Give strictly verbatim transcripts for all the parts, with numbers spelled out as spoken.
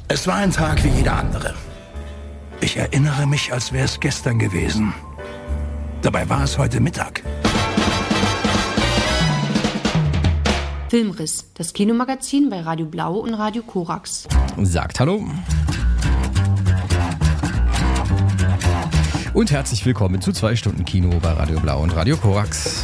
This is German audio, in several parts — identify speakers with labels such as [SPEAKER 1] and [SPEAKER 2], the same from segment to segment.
[SPEAKER 1] Es war ein Tag wie jeder andere. Ich erinnere mich, als wäre es gestern gewesen. Dabei war es heute Mittag.
[SPEAKER 2] Filmriss, das Kinomagazin bei Radio Blau und Radio Korax.
[SPEAKER 3] Sagt Hallo. Und herzlich willkommen zu zwei Stunden Kino bei Radio Blau und Radio Korax.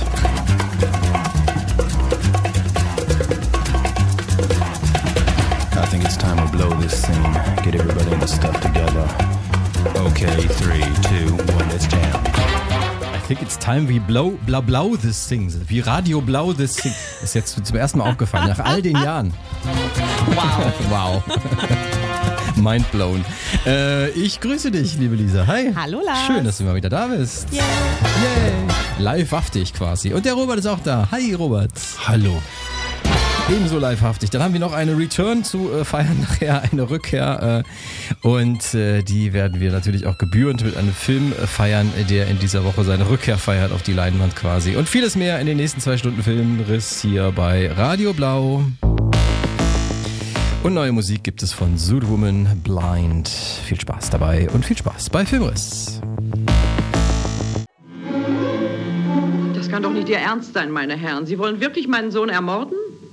[SPEAKER 4] I think it's time to blow this scene. Get everybody in the stuff together. Okay, three, two, one, let's jam.
[SPEAKER 3] I think it's time we blow, blau, blau this thing. Wie Radio Blau this thing. Ist jetzt zum ersten Mal aufgefallen, nach all den Jahren.
[SPEAKER 2] Wow.
[SPEAKER 3] Wow. Mind blown. Äh, ich grüße dich, liebe Lisa. Hi.
[SPEAKER 5] Hallo, Lars.
[SPEAKER 3] Schön, dass du mal wieder da bist.
[SPEAKER 5] Yeah.
[SPEAKER 3] Yay. Live-haftig quasi. Und der Robert ist auch da. Hi, Robert.
[SPEAKER 4] Hallo.
[SPEAKER 3] Ebenso live-haftig. Dann haben wir noch eine Return zu äh, feiern, nachher eine Rückkehr. Äh, und äh, die werden wir natürlich auch gebührend mit einem Film äh, feiern, der in dieser Woche seine Rückkehr feiert auf die Leinwand quasi. Und vieles mehr in den nächsten zwei Stunden Filmriss hier bei Radio Blau. Und neue Musik gibt es von Zootwoman Blind. Viel Spaß dabei und viel Spaß bei Filmriss.
[SPEAKER 6] Das kann doch nicht Ihr Ernst sein, meine Herren. Sie wollen wirklich meinen Sohn ermorden?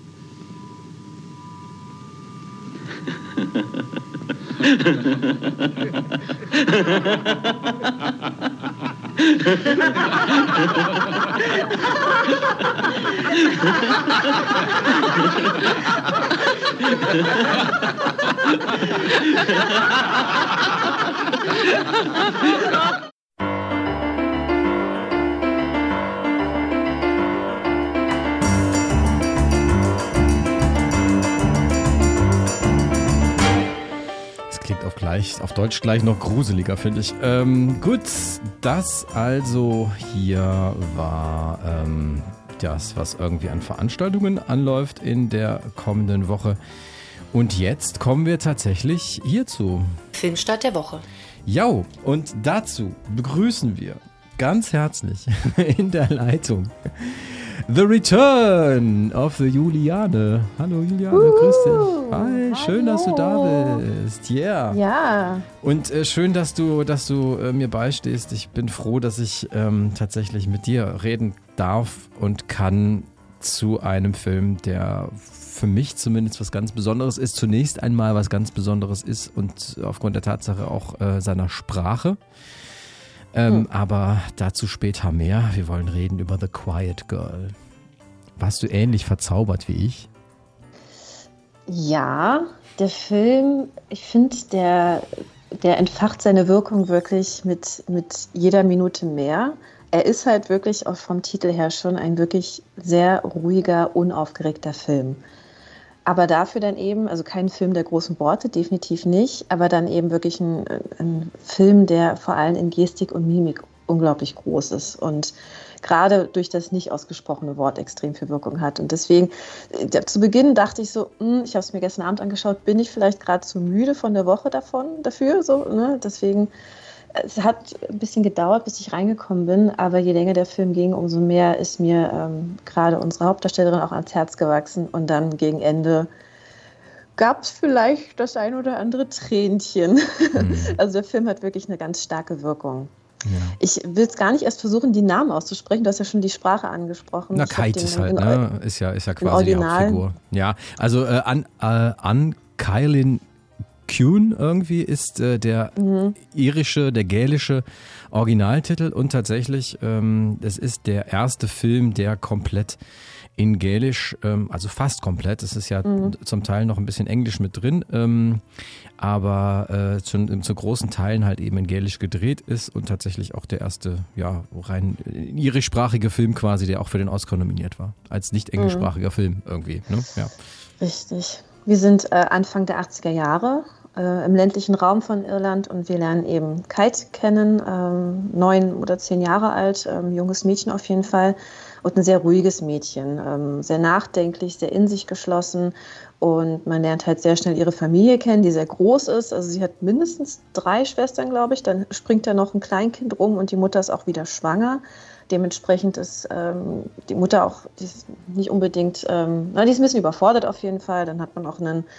[SPEAKER 3] Auf, gleich, auf Deutsch gleich noch gruseliger, finde ich. Ähm, gut, das also hier war ähm, das, was irgendwie an Veranstaltungen anläuft in der kommenden Woche. Und jetzt kommen wir tatsächlich hierzu.
[SPEAKER 2] Filmstart der Woche.
[SPEAKER 3] Ja, und dazu begrüßen wir ganz herzlich in der Leitung The Return of the Juliane. Hallo Juliane, uh, grüß dich. Hi, schön, hallo. Dass du da bist. Yeah.
[SPEAKER 5] Ja.
[SPEAKER 3] Und äh, schön, dass du, dass du äh, mir beistehst. Ich bin froh, dass ich ähm, tatsächlich mit dir reden darf und kann zu einem Film, der für mich zumindest was ganz Besonderes ist. Zunächst einmal was ganz Besonderes ist und aufgrund der Tatsache auch äh, seiner Sprache. Ähm, hm. Aber dazu später mehr. Wir wollen reden über The Quiet Girl. Warst du ähnlich verzaubert wie ich?
[SPEAKER 5] Ja, der Film, ich finde, der, der entfacht seine Wirkung wirklich mit, mit jeder Minute mehr. Er ist halt wirklich auch vom Titel her schon ein wirklich sehr ruhiger, unaufgeregter Film. Aber dafür dann eben, also kein Film der großen Worte, definitiv nicht, aber dann eben wirklich ein, ein Film, der vor allem in Gestik und Mimik unglaublich groß ist und gerade durch das nicht ausgesprochene Wort extrem viel Wirkung hat. Und deswegen, äh, zu Beginn dachte ich so, mh, ich habe es mir gestern Abend angeschaut, bin ich vielleicht gerade zu müde von der Woche davon, dafür, so, ne? Deswegen, es hat ein bisschen gedauert, bis ich reingekommen bin, aber je länger der Film ging, umso mehr ist mir ähm, gerade unsere Hauptdarstellerin auch ans Herz gewachsen und dann gegen Ende gab es vielleicht das ein oder andere Tränchen. Mhm. Also der Film hat wirklich eine ganz starke Wirkung. Ja. Ich will es gar nicht erst versuchen, die Namen auszusprechen. Du hast ja schon die Sprache angesprochen.
[SPEAKER 3] Na, Kite ist halt, ne? Ist ja, ist ja quasi die Hauptfigur. Ja, also äh, an, äh, an Cailin Kuhn irgendwie ist äh, der mhm. irische, der gälische Originaltitel und tatsächlich, ähm, es ist der erste Film, der komplett in Gälisch, ähm, also fast komplett, es ist ja mhm. zum Teil noch ein bisschen Englisch mit drin, ähm, aber äh, zu, zu großen Teilen halt eben in Gälisch gedreht ist und tatsächlich auch der erste, ja, rein irischsprachige Film quasi, der auch für den Oscar nominiert war, als nicht englischsprachiger mhm. Film irgendwie, ne? Ja.
[SPEAKER 5] Richtig. Wir sind äh, Anfang der achtziger Jahre äh, im ländlichen Raum von Irland und wir lernen eben Kite kennen, ähm, neun oder zehn Jahre alt, ähm, junges Mädchen auf jeden Fall und ein sehr ruhiges Mädchen, ähm, sehr nachdenklich, sehr in sich geschlossen und man lernt halt sehr schnell ihre Familie kennen, die sehr groß ist, also sie hat mindestens drei Schwestern, glaube ich, dann springt da noch ein Kleinkind rum und die Mutter ist auch wieder schwanger. Dementsprechend ist ähm, die Mutter auch, die ist nicht unbedingt, ähm, na, die ist ein bisschen überfordert auf jeden Fall. Dann hat man auch einen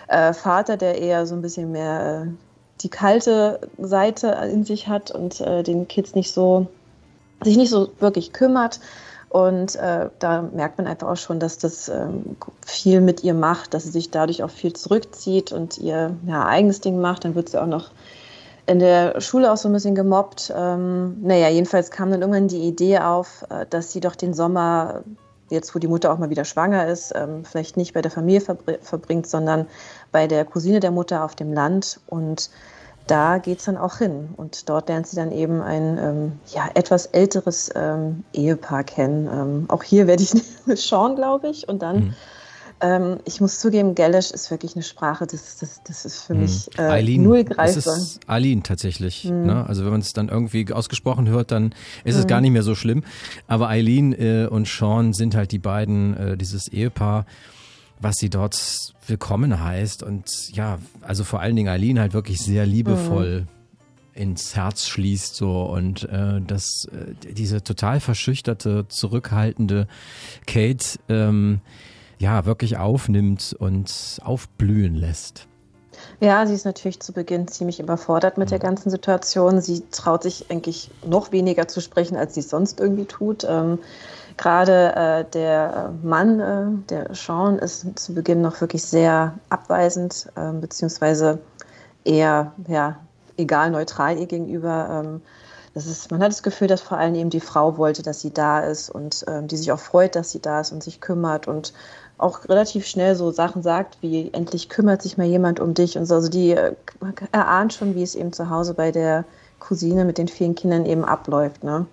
[SPEAKER 5] äh, Vater, der eher so ein bisschen mehr äh, die kalte Seite in sich hat und äh, den Kids nicht so, sich nicht so wirklich kümmert. Und äh, da merkt man einfach auch schon, dass das ähm, viel mit ihr macht, dass sie sich dadurch auch viel zurückzieht und ihr ja, eigenes Ding macht. Dann wird sie auch noch in der Schule auch so ein bisschen gemobbt. Ähm, naja, jedenfalls kam dann irgendwann die Idee auf, äh, dass sie doch den Sommer, jetzt wo die Mutter auch mal wieder schwanger ist, ähm, vielleicht nicht bei der Familie verbr- verbringt, sondern bei der Cousine der Mutter auf dem Land. Und da geht es dann auch hin. Und dort lernt sie dann eben ein ähm, ja, etwas älteres ähm, Ehepaar kennen. Ähm, auch hier werde ich mit Sean, glaube ich. Und dann, mhm. ähm, ich muss zugeben, Gälisch ist wirklich eine Sprache, das, das, das ist für mhm. mich äh,
[SPEAKER 3] Eileen,
[SPEAKER 5] null greifbar.
[SPEAKER 3] Das ist Eileen tatsächlich. Mhm. Ne? Also wenn man es dann irgendwie ausgesprochen hört, dann ist mhm. es gar nicht mehr so schlimm. Aber Eileen äh, und Sean sind halt die beiden, äh, dieses Ehepaar, was sie dort willkommen heißt. Und ja, also vor allen Dingen Eileen halt wirklich sehr liebevoll mhm. ins Herz schließt so und äh, dass äh, diese total verschüchterte, zurückhaltende Kate ähm, ja wirklich aufnimmt und aufblühen lässt.
[SPEAKER 5] Ja, sie ist natürlich zu Beginn ziemlich überfordert mit mhm. der ganzen Situation. Sie traut sich eigentlich noch weniger zu sprechen, als sie es sonst irgendwie tut. Ähm, Gerade äh, der Mann, äh, der Sean, ist zu Beginn noch wirklich sehr abweisend, äh, beziehungsweise eher ja, egal, neutral ihr gegenüber. Ähm, das ist, man hat das Gefühl, dass vor allem eben die Frau wollte, dass sie da ist und ähm, die sich auch freut, dass sie da ist und sich kümmert und auch relativ schnell so Sachen sagt, wie endlich kümmert sich mal jemand um dich und so. Also die äh, erahnt schon, wie es eben zu Hause bei der Cousine mit den vielen Kindern eben abläuft, ne?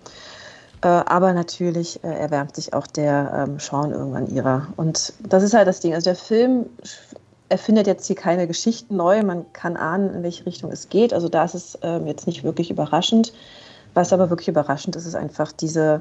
[SPEAKER 5] Aber natürlich äh, erwärmt sich auch der ähm, Sean irgendwann ihrer. Und das ist halt das Ding. Also der Film erfindet jetzt hier keine Geschichten neu. Man kann ahnen, in welche Richtung es geht. Also da ist es ähm, jetzt nicht wirklich überraschend. Was aber wirklich überraschend ist, ist einfach diese,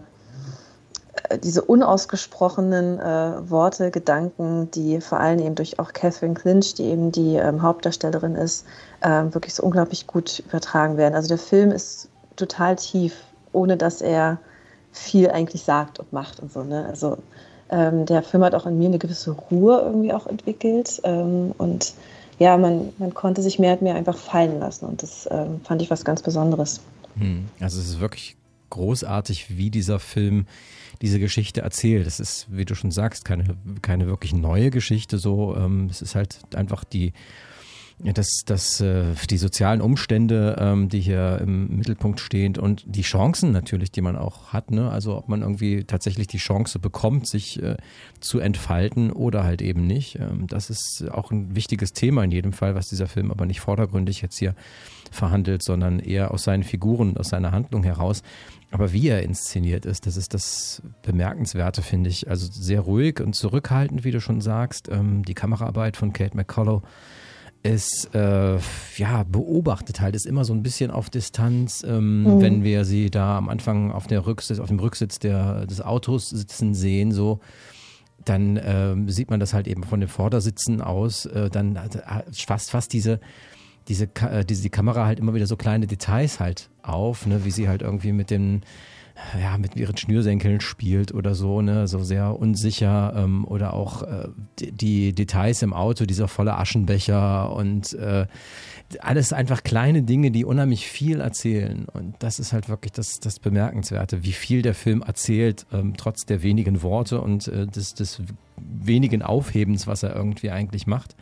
[SPEAKER 5] äh, diese unausgesprochenen äh, Worte, Gedanken, die vor allem eben durch auch Catherine Clinch, die eben die ähm, Hauptdarstellerin ist, äh, wirklich so unglaublich gut übertragen werden. Also der Film ist total tief, ohne dass er viel eigentlich sagt und macht und so, ne? Also ähm, der Film hat auch in mir eine gewisse Ruhe irgendwie auch entwickelt ähm, und ja, man, man konnte sich mehr und mehr einfach fallen lassen und das ähm, fand ich was ganz Besonderes.
[SPEAKER 3] Hm. Also es ist wirklich großartig, wie dieser Film diese Geschichte erzählt. Es ist, wie du schon sagst, keine, keine wirklich neue Geschichte so. Ähm, es ist halt einfach die Ja, das, das, äh, die sozialen Umstände, ähm, die hier im Mittelpunkt stehen und die Chancen natürlich, die man auch hat, ne? Also ob man irgendwie tatsächlich die Chance bekommt, sich äh, zu entfalten oder halt eben nicht. Ähm, das ist auch ein wichtiges Thema in jedem Fall, was dieser Film aber nicht vordergründig jetzt hier verhandelt, sondern eher aus seinen Figuren, aus seiner Handlung heraus. Aber wie er inszeniert ist, das ist das Bemerkenswerte, finde ich. Also sehr ruhig und zurückhaltend, wie du schon sagst. Ähm, die Kameraarbeit von Kate McCullough ist, äh, ja, beobachtet halt, ist immer so ein bisschen auf Distanz, ähm, mhm. wenn wir sie da am Anfang auf, der Rücksitz, auf dem Rücksitz der, des Autos sitzen sehen, so, dann äh, sieht man das halt eben von den Vordersitzen aus, äh, dann fast, fast diese, diese, diese, die Kamera halt immer wieder so kleine Details halt auf, ne, wie sie halt irgendwie mit den ja, mit ihren Schnürsenkeln spielt oder so, ne, so sehr unsicher ähm, oder auch äh, die, die Details im Auto, dieser volle Aschenbecher und äh, alles einfach kleine Dinge, die unheimlich viel erzählen und das ist halt wirklich das, das Bemerkenswerte, wie viel der Film erzählt, ähm, trotz der wenigen Worte und äh, des, des wenigen Aufhebens, was er irgendwie eigentlich macht.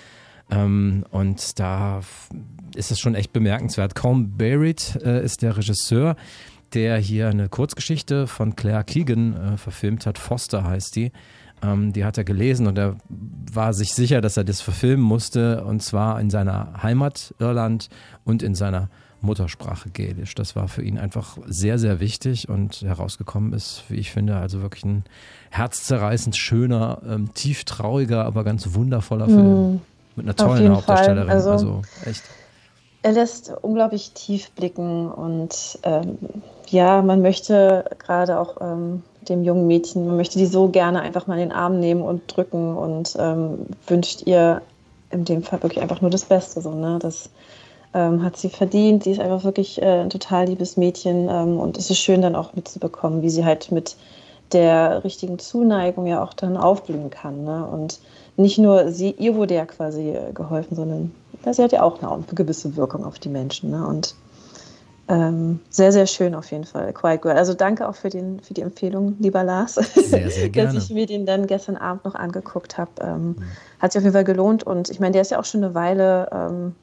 [SPEAKER 3] Ähm, und da ist es schon echt bemerkenswert. Colm Barrett äh, ist der Regisseur, der hier eine Kurzgeschichte von Claire Keegan äh, verfilmt hat. Foster heißt die. Ähm, die hat er gelesen und er war sich sicher, dass er das verfilmen musste und zwar in seiner Heimat Irland und in seiner Muttersprache Gälisch. Das war für ihn einfach sehr, sehr wichtig und herausgekommen ist, wie ich finde, also wirklich ein herzzerreißend schöner, ähm, tief trauriger, aber ganz wundervoller Film. Mm, mit einer tollen Hauptdarstellerin.
[SPEAKER 5] Also,
[SPEAKER 3] also echt.
[SPEAKER 5] Er lässt unglaublich tief blicken und ähm, ja, man möchte gerade auch ähm, dem jungen Mädchen, man möchte die so gerne einfach mal in den Arm nehmen und drücken und ähm, wünscht ihr in dem Fall wirklich einfach nur das Beste. So, ne? Das ähm, hat sie verdient. Sie ist einfach wirklich äh, ein total liebes Mädchen ähm, und es ist schön dann auch mitzubekommen, wie sie halt mit der richtigen Zuneigung ja auch dann aufblühen kann. Ne? Und nicht nur sie, ihr wurde ja quasi geholfen, sondern ja, sie hat ja auch eine gewisse Wirkung auf die Menschen. Ne? Und ähm, sehr, sehr schön auf jeden Fall. Quiet Girl. Also danke auch für, den, für die Empfehlung, lieber Lars.
[SPEAKER 3] Sehr, sehr gerne.
[SPEAKER 5] Dass ich mir den dann gestern Abend noch angeguckt habe. Ähm, mhm. Hat sich auf jeden Fall gelohnt. Und ich meine, der ist ja auch schon eine Weile ähm,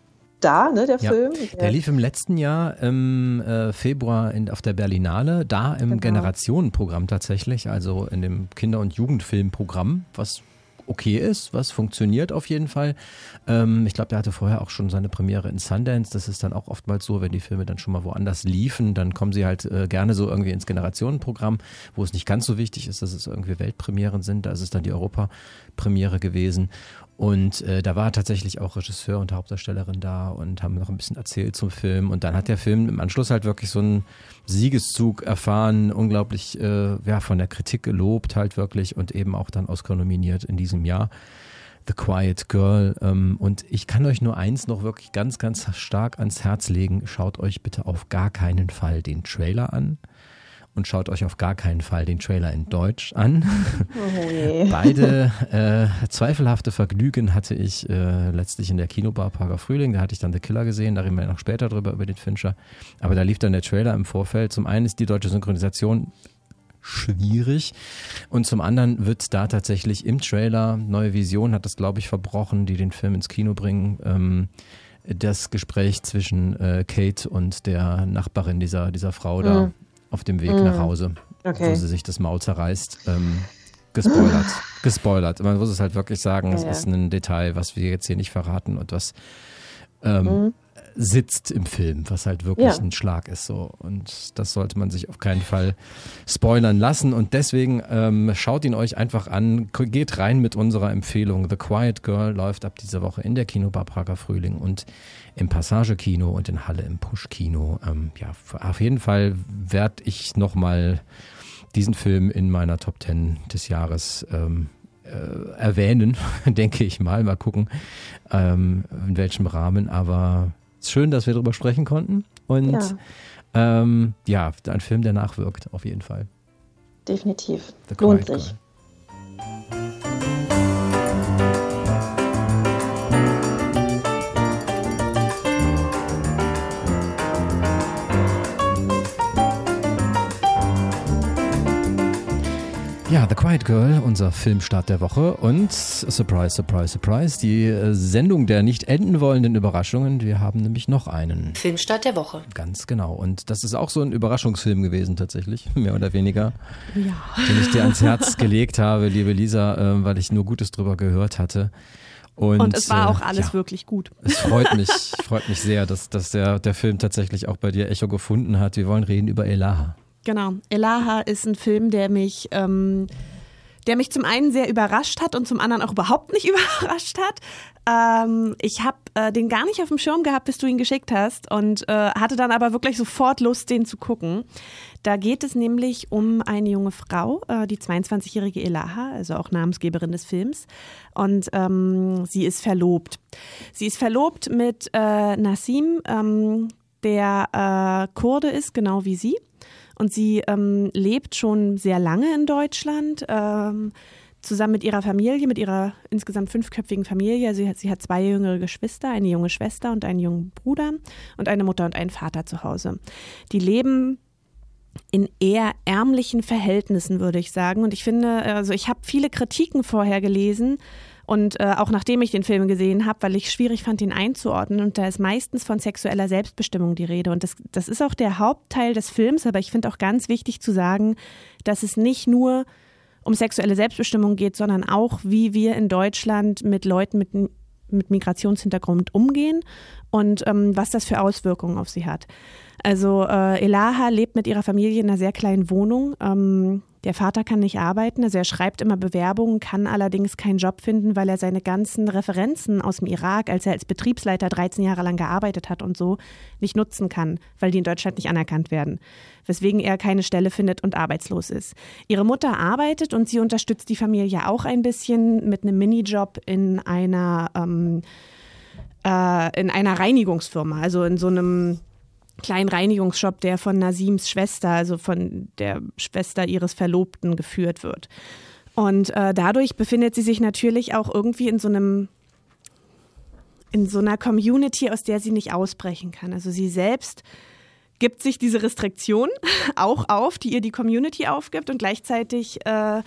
[SPEAKER 5] da, ne, der ja, Film.
[SPEAKER 3] Der, der lief im letzten Jahr im äh, Februar in, auf der Berlinale, da im genau. Generationenprogramm tatsächlich, also in dem Kinder- und Jugendfilmprogramm, was okay ist, was funktioniert auf jeden Fall. Ähm, ich glaube, der hatte vorher auch schon seine Premiere in Sundance. Das ist dann auch oftmals so, wenn die Filme dann schon mal woanders liefen, dann kommen sie halt äh, gerne so irgendwie ins Generationenprogramm, wo es nicht ganz so wichtig ist, dass es irgendwie Weltpremieren sind. Da ist es dann die Europapremiere gewesen. Und äh, da war tatsächlich auch Regisseur und Hauptdarstellerin da und haben noch ein bisschen erzählt zum Film. Und dann hat der Film im Anschluss halt wirklich so einen Siegeszug erfahren, unglaublich äh, ja, von der Kritik gelobt halt wirklich und eben auch dann Oscar nominiert in diesem Jahr. The Quiet Girl. Ähm, und ich kann euch nur eins noch wirklich ganz, ganz stark ans Herz legen. Schaut euch bitte auf gar keinen Fall den Trailer an. Und schaut euch auf gar keinen Fall den Trailer in Deutsch an. Oh je. Beide äh, zweifelhafte Vergnügen hatte ich äh, letztlich in der Kinobar Prager Frühling. Da hatte ich dann The Killer gesehen, da reden wir noch später drüber, über den Fincher. Aber da lief dann der Trailer im Vorfeld. Zum einen ist die deutsche Synchronisation schwierig und zum anderen wird da tatsächlich im Trailer, Neue Vision hat das glaube ich verbrochen, die den Film ins Kino bringen, ähm, das Gespräch zwischen äh, Kate und der Nachbarin dieser, dieser Frau da mhm. auf dem Weg mm. nach Hause, okay. wo sie sich das Maul zerreißt, ähm, gespoilert. gespoilert. Man muss es halt wirklich sagen, es ja, ja. ist ein Detail, was wir jetzt hier nicht verraten und was ähm, mm. sitzt im Film, was halt wirklich ja. ein Schlag ist. So. Und das sollte man sich auf keinen Fall spoilern lassen. Und deswegen ähm, schaut ihn euch einfach an, geht rein mit unserer Empfehlung. The Quiet Girl läuft ab dieser Woche in der Kinobar Prager Frühling und im Passage-Kino und in Halle im Push-Kino. Ähm, ja, auf jeden Fall werde ich nochmal diesen Film in meiner Top Ten des Jahres ähm, äh, erwähnen, denke ich mal. Mal gucken, ähm, in welchem Rahmen. Aber es ist schön, dass wir darüber sprechen konnten. Und ja, ähm, ja ein Film, der nachwirkt, auf jeden Fall.
[SPEAKER 5] Definitiv. Lohnt sich. Girl.
[SPEAKER 3] Ja, The Quiet Girl, unser Filmstart der Woche und surprise, surprise, surprise, die Sendung der nicht enden wollenden Überraschungen. Wir haben nämlich noch einen
[SPEAKER 2] Filmstart der Woche.
[SPEAKER 3] Ganz genau. Und das ist auch so ein Überraschungsfilm gewesen tatsächlich, mehr oder weniger,
[SPEAKER 2] ja.
[SPEAKER 3] den ich dir ans Herz gelegt habe, liebe Lisa, äh, weil ich nur Gutes drüber gehört hatte.
[SPEAKER 7] Und, und es war auch alles ja, wirklich gut.
[SPEAKER 3] Es freut mich, freut mich sehr, dass, dass der, der Film tatsächlich auch bei dir Echo gefunden hat. Wir wollen reden über Elaha.
[SPEAKER 7] Genau. Elaha ist ein Film, der mich, ähm, der mich zum einen sehr überrascht hat und zum anderen auch überhaupt nicht überrascht hat. Ähm, ich habe äh, den gar nicht auf dem Schirm gehabt, bis du ihn geschickt hast und äh, hatte dann aber wirklich sofort Lust, den zu gucken. Da geht es nämlich um eine junge Frau, äh, die zweiundzwanzigjährige Elaha, also auch Namensgeberin des Films. Und ähm, sie ist verlobt. Sie ist verlobt mit äh, Nassim, ähm, der äh, Kurde ist, genau wie sie. Und sie ähm, lebt schon sehr lange in Deutschland, ähm, zusammen mit ihrer Familie, mit ihrer insgesamt fünfköpfigen Familie. Sie hat, sie hat zwei jüngere Geschwister, eine junge Schwester und einen jungen Bruder und eine Mutter und einen Vater zu Hause. Die leben in eher ärmlichen Verhältnissen, würde ich sagen. Und ich finde, also ich habe viele Kritiken vorher gelesen, und äh, auch nachdem ich den Film gesehen habe, weil ich schwierig fand, ihn einzuordnen. Und da ist meistens von sexueller Selbstbestimmung die Rede. Und das, das ist auch der Hauptteil des Films. Aber ich finde auch ganz wichtig zu sagen, dass es nicht nur um sexuelle Selbstbestimmung geht, sondern auch, wie wir in Deutschland mit Leuten mit, mit Migrationshintergrund umgehen und ähm, was das für Auswirkungen auf sie hat. Also äh, Elaha lebt mit ihrer Familie in einer sehr kleinen Wohnung. Ähm, Der Vater kann nicht arbeiten, also er schreibt immer Bewerbungen, kann allerdings keinen Job finden, weil er seine ganzen Referenzen aus dem Irak, als er als Betriebsleiter dreizehn Jahre lang gearbeitet hat und so, nicht nutzen kann, weil die in Deutschland nicht anerkannt werden. Weswegen er keine Stelle findet und arbeitslos ist. Ihre Mutter arbeitet und sie unterstützt die Familie auch ein bisschen mit einem Minijob in einer, ähm, äh, in einer Reinigungsfirma, also in so einem kleinen Reinigungsshop, der von Nasims Schwester, also von der Schwester ihres Verlobten geführt wird. Und äh, dadurch befindet sie sich natürlich auch irgendwie in so einem, in so einer Community, aus der sie nicht ausbrechen kann. Also sie selbst gibt sich diese Restriktion auch auf, die ihr die Community aufgibt und gleichzeitig, äh, ah,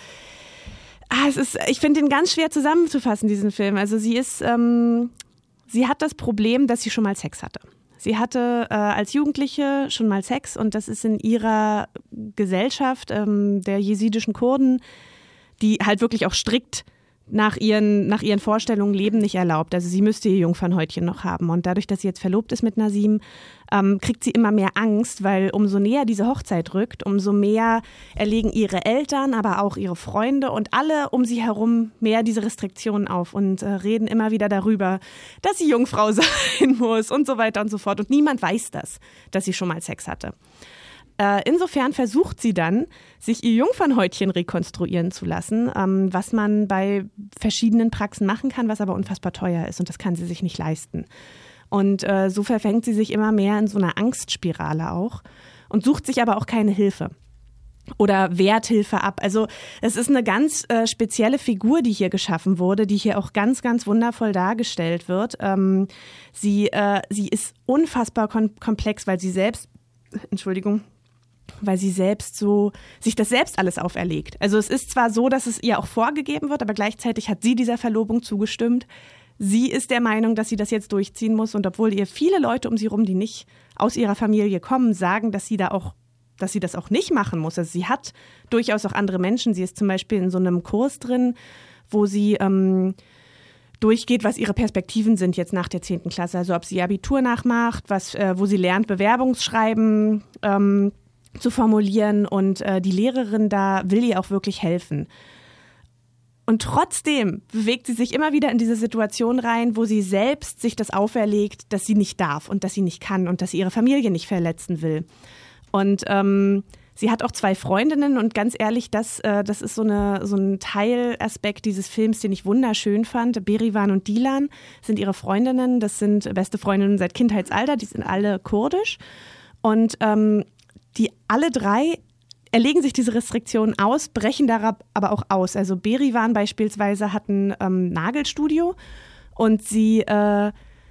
[SPEAKER 7] es ist, ich finde ihn ganz schwer zusammenzufassen, diesen Film. Also sie ist, ähm, sie hat das Problem, dass sie schon mal Sex hatte. Sie hatte äh, als Jugendliche schon mal Sex und das ist in ihrer Gesellschaft ähm, der jesidischen Kurden, die halt wirklich auch strikt nach ihren, nach ihren Vorstellungen leben, nicht erlaubt. Also sie müsste ihr Jungfernhäutchen noch haben. Und dadurch, dass sie jetzt verlobt ist mit Nasim, ähm, kriegt sie immer mehr Angst, weil umso näher diese Hochzeit rückt, umso mehr erlegen ihre Eltern, aber auch ihre Freunde und alle um sie herum mehr diese Restriktionen auf und äh, reden immer wieder darüber, dass sie Jungfrau sein muss und so weiter und so fort. Und niemand weiß das, dass sie schon mal Sex hatte. Insofern versucht sie dann, sich ihr Jungfernhäutchen rekonstruieren zu lassen, ähm, was man bei verschiedenen Praxen machen kann, was aber unfassbar teuer ist und das kann sie sich nicht leisten. Und äh, so verfängt sie sich immer mehr in so einer Angstspirale auch und sucht sich aber auch keine Hilfe oder wehrt Hilfe ab. Also es ist eine ganz äh, spezielle Figur, die hier geschaffen wurde, die hier auch ganz, ganz wundervoll dargestellt wird. Ähm, sie, äh, sie ist unfassbar kom- komplex, weil sie selbst, Entschuldigung, weil sie selbst so, sich das selbst alles auferlegt. Also es ist zwar so, dass es ihr auch vorgegeben wird, aber gleichzeitig hat sie dieser Verlobung zugestimmt. Sie ist der Meinung, dass sie das jetzt durchziehen muss und obwohl ihr viele Leute um sie rum, die nicht aus ihrer Familie kommen, sagen, dass sie da auch, dass sie das auch nicht machen muss. Also sie hat durchaus auch andere Menschen. Sie ist zum Beispiel in so einem Kurs drin, wo sie ähm, durchgeht, was ihre Perspektiven sind jetzt nach der zehnten Klasse. Also ob sie Abitur nachmacht, was, äh, wo sie lernt, Bewerbungsschreiben ähm, zu formulieren und äh, die Lehrerin da will ihr auch wirklich helfen. Und trotzdem bewegt sie sich immer wieder in diese Situation rein, wo sie selbst sich das auferlegt, dass sie nicht darf und dass sie nicht kann und dass sie ihre Familie nicht verletzen will. Und ähm, sie hat auch zwei Freundinnen und ganz ehrlich, das, äh, das ist so, eine, so ein Teilaspekt dieses Films, den ich wunderschön fand. Berivan und Dilan sind ihre Freundinnen, das sind beste Freundinnen seit Kindheitsalter, die sind alle kurdisch und ähm, die alle drei erlegen sich diese Restriktionen aus, brechen da aber auch aus. Also Berivan beispielsweise hat ein ähm, Nagelstudio und sie, äh,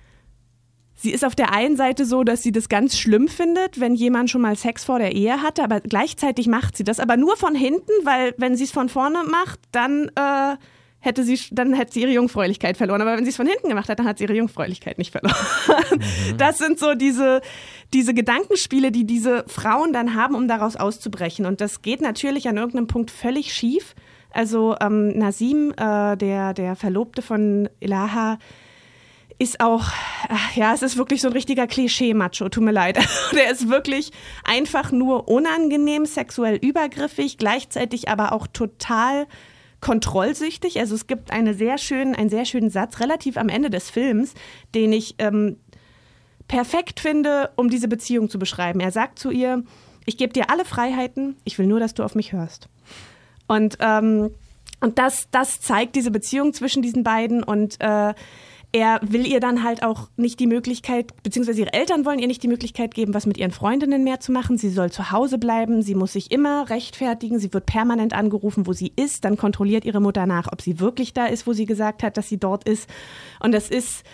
[SPEAKER 7] sie ist auf der einen Seite so, dass sie das ganz schlimm findet, wenn jemand schon mal Sex vor der Ehe hatte, aber gleichzeitig macht sie das, aber nur von hinten, weil wenn sie es von vorne macht, dann äh, hätte sie, dann hätte sie ihre Jungfräulichkeit verloren. Aber wenn sie es von hinten gemacht hat, dann hat sie ihre Jungfräulichkeit nicht verloren. Mhm. Das sind so diese, diese Gedankenspiele, die diese Frauen dann haben, um daraus auszubrechen. Und das geht natürlich an irgendeinem Punkt völlig schief. Also ähm, Nasim, äh, der, der Verlobte von Elaha, ist auch, ach ja, es ist wirklich so ein richtiger Klischee-Macho, tut mir leid. Der ist wirklich einfach nur unangenehm, sexuell übergriffig, gleichzeitig aber auch total kontrollsüchtig. Also es gibt eine sehr schönen, einen sehr schönen Satz relativ am Ende des Films, den ich ähm, perfekt finde, um diese Beziehung zu beschreiben. Er sagt zu ihr, ich gebe dir alle Freiheiten, ich will nur, dass du auf mich hörst. Und, ähm, und das, das zeigt diese Beziehung zwischen diesen beiden und äh, er will ihr dann halt auch nicht die Möglichkeit, beziehungsweise ihre Eltern wollen ihr nicht die Möglichkeit geben, was mit ihren Freundinnen mehr zu machen. Sie soll zu Hause bleiben, sie muss sich immer rechtfertigen, sie wird permanent angerufen, wo sie ist. Dann kontrolliert ihre Mutter nach, ob sie wirklich da ist, wo sie gesagt hat, dass sie dort ist. Und das ist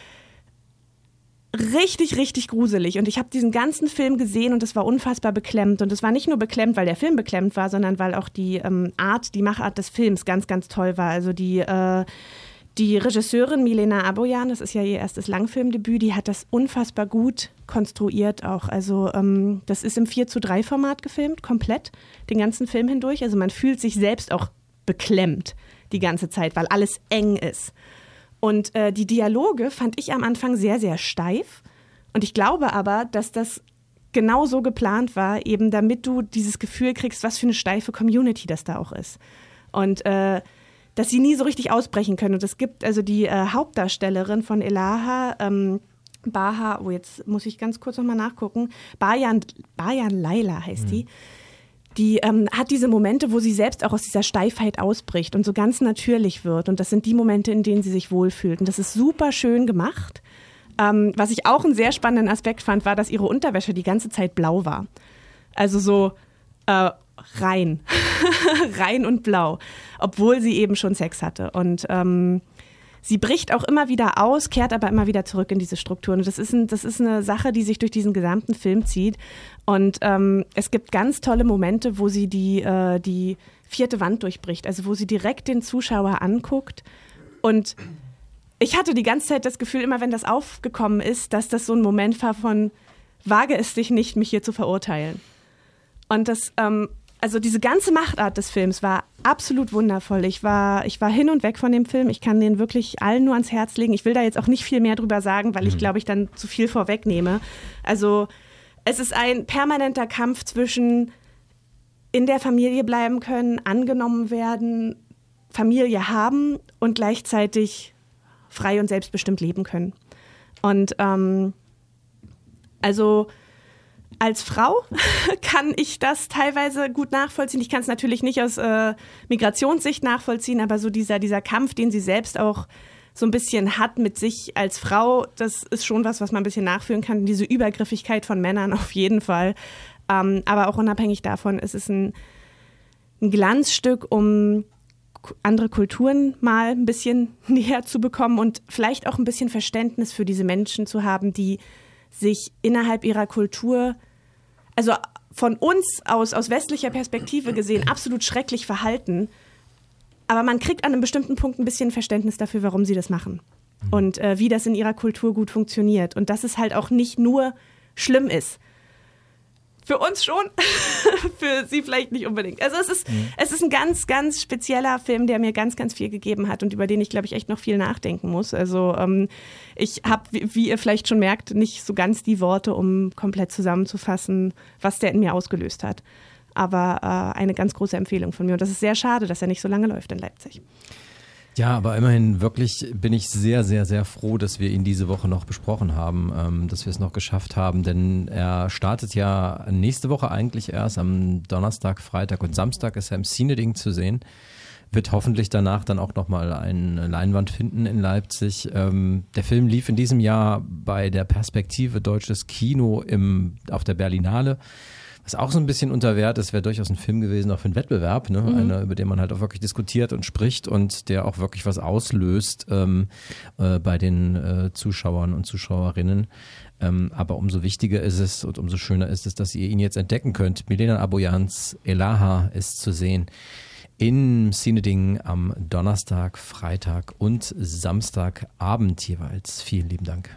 [SPEAKER 7] richtig, richtig gruselig. Und ich habe diesen ganzen Film gesehen und es war unfassbar beklemmt. Und es war nicht nur beklemmt, weil der Film beklemmt war, sondern weil auch die ähm, Art, die Machart des Films ganz, ganz toll war. Also die äh, Die Regisseurin Milena Aboyan, das ist ja ihr erstes Langfilmdebüt, die hat das unfassbar gut konstruiert auch. Also ähm, das ist im vier zu drei Format gefilmt, komplett, den ganzen Film hindurch. Also man fühlt sich selbst auch beklemmt die ganze Zeit, weil alles eng ist. Und äh, die Dialoge fand ich am Anfang sehr, sehr steif. Und ich glaube aber, dass das genau so geplant war, eben damit du dieses Gefühl kriegst, was für eine steife Community das da auch ist. Und äh, dass sie nie so richtig ausbrechen können. Und es gibt also die äh, Hauptdarstellerin von Elaha, ähm, Baha, oh jetzt muss ich ganz kurz nochmal nachgucken, Bayan, Bayan Laila heißt mhm. die, die ähm, hat diese Momente, wo sie selbst auch aus dieser Steifheit ausbricht und so ganz natürlich wird. Und das sind die Momente, in denen sie sich wohlfühlt. Und das ist super schön gemacht. Ähm, was ich auch einen sehr spannenden Aspekt fand, war, dass ihre Unterwäsche die ganze Zeit blau war. Also so äh, rein. rein und blau, obwohl sie eben schon Sex hatte. Und ähm, sie bricht auch immer wieder aus, kehrt aber immer wieder zurück in diese Strukturen. Und das ist, ein, das ist eine Sache, die sich durch diesen gesamten Film zieht. Und ähm, es gibt ganz tolle Momente, wo sie die, äh, die vierte Wand durchbricht, also wo sie direkt den Zuschauer anguckt. Und ich hatte die ganze Zeit das Gefühl, immer wenn das aufgekommen ist, dass das so ein Moment war von, wage es dich nicht, mich hier zu verurteilen. Und das, ähm, also diese ganze Machart des Films war absolut wundervoll. Ich war, ich war hin und weg von dem Film. Ich kann den wirklich allen nur ans Herz legen. Ich will da jetzt auch nicht viel mehr drüber sagen, weil ich glaube, ich dann zu viel vorwegnehme. Also es ist ein permanenter Kampf zwischen in der Familie bleiben können, angenommen werden, Familie haben und gleichzeitig frei und selbstbestimmt leben können. Und ähm, also als Frau kann ich das teilweise gut nachvollziehen. Ich kann es natürlich nicht aus äh, Migrationssicht nachvollziehen, aber so dieser, dieser Kampf, den sie selbst auch so ein bisschen hat mit sich als Frau, das ist schon was, was man ein bisschen nachführen kann. Diese Übergriffigkeit von Männern auf jeden Fall. Ähm, aber auch unabhängig davon ist es ein, ein Glanzstück, um andere Kulturen mal ein bisschen näher zu bekommen und vielleicht auch ein bisschen Verständnis für diese Menschen zu haben, die sich innerhalb ihrer Kultur, also von uns aus, aus westlicher Perspektive gesehen, absolut schrecklich verhalten. Aber man kriegt an einem bestimmten Punkt ein bisschen Verständnis dafür, warum sie das machen und äh, wie das in ihrer Kultur gut funktioniert. Und dass es halt auch nicht nur schlimm ist. Für uns schon, für sie vielleicht nicht unbedingt. Also es ist, mhm. es ist ein ganz, ganz spezieller Film, der mir ganz, ganz viel gegeben hat und über den ich, glaube ich, echt noch viel nachdenken muss. Also ähm, ich habe, wie, wie ihr vielleicht schon merkt, nicht so ganz die Worte, um komplett zusammenzufassen, was der in mir ausgelöst hat. Aber äh, eine ganz große Empfehlung von mir. Und das ist sehr schade, dass er nicht so lange läuft in Leipzig.
[SPEAKER 3] Ja, aber immerhin wirklich bin ich sehr, sehr, sehr froh, dass wir ihn diese Woche noch besprochen haben, ähm, dass wir es noch geschafft haben, denn er startet ja nächste Woche eigentlich erst, am Donnerstag, Freitag und Samstag ist er im Cineding zu sehen, wird hoffentlich danach dann auch nochmal eine Leinwand finden in Leipzig. Ähm, der Film lief in diesem Jahr bei der Perspektive Deutsches Kino im, auf der Berlinale. Was auch so ein bisschen unter Wert ist, wäre durchaus ein Film gewesen, auch für einen Wettbewerb, ne? Mhm. Einer, über den man halt auch wirklich diskutiert und spricht und der auch wirklich was auslöst ähm, äh, bei den äh, Zuschauern und Zuschauerinnen. Ähm, aber umso wichtiger ist es und umso schöner ist es, dass ihr ihn jetzt entdecken könnt. Milena Abojans Elaha ist zu sehen im Cineding am Donnerstag, Freitag und Samstagabend jeweils. Vielen lieben Dank.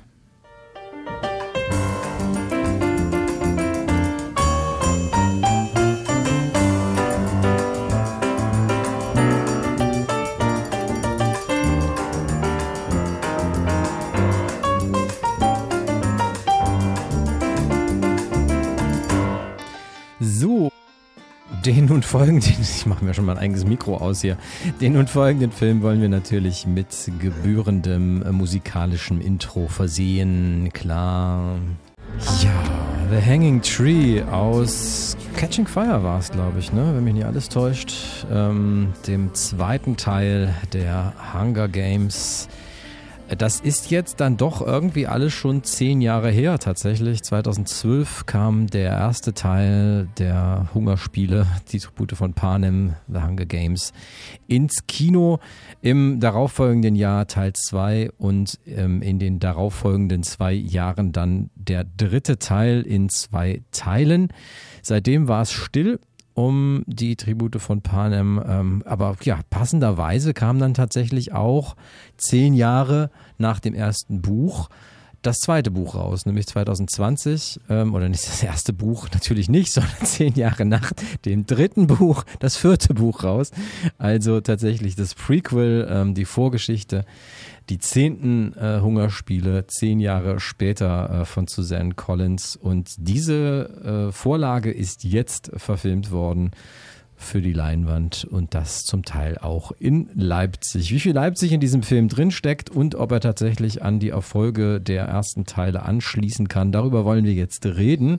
[SPEAKER 3] So, den nun folgenden, ich mache mir schon mal ein eigenes Mikro aus hier, den nun folgenden Film wollen wir natürlich mit gebührendem äh, musikalischem Intro versehen, klar. Ja, The Hanging Tree aus Catching Fire war es, glaube ich, ne? Wenn mich nicht alles täuscht, ähm, dem zweiten Teil der Hunger Games. Das ist jetzt dann doch irgendwie alles schon zehn Jahre her tatsächlich. zweitausendzwölf kam der erste Teil der Hungerspiele, die Tribute von Panem, The Hunger Games, ins Kino. Im darauffolgenden Jahr Teil zwei und ähm, in den darauffolgenden zwei Jahren dann der dritte Teil in zwei Teilen. Seitdem war es still um die Tribute von Panem, ähm, aber ja, passenderweise kam dann tatsächlich auch zehn Jahre nach dem ersten Buch das zweite Buch raus, nämlich zweitausendzwanzig, ähm, oder nicht das erste Buch, natürlich nicht, sondern zehn Jahre nach dem dritten Buch, das vierte Buch raus, also tatsächlich das Prequel, ähm, die Vorgeschichte, die zehnten äh, Hungerspiele, zehn Jahre später äh, von Suzanne Collins. Und diese äh, Vorlage ist jetzt verfilmt worden für die Leinwand und das zum Teil auch in Leipzig. Wie viel Leipzig in diesem Film drinsteckt und ob er tatsächlich an die Erfolge der ersten Teile anschließen kann, darüber wollen wir jetzt reden.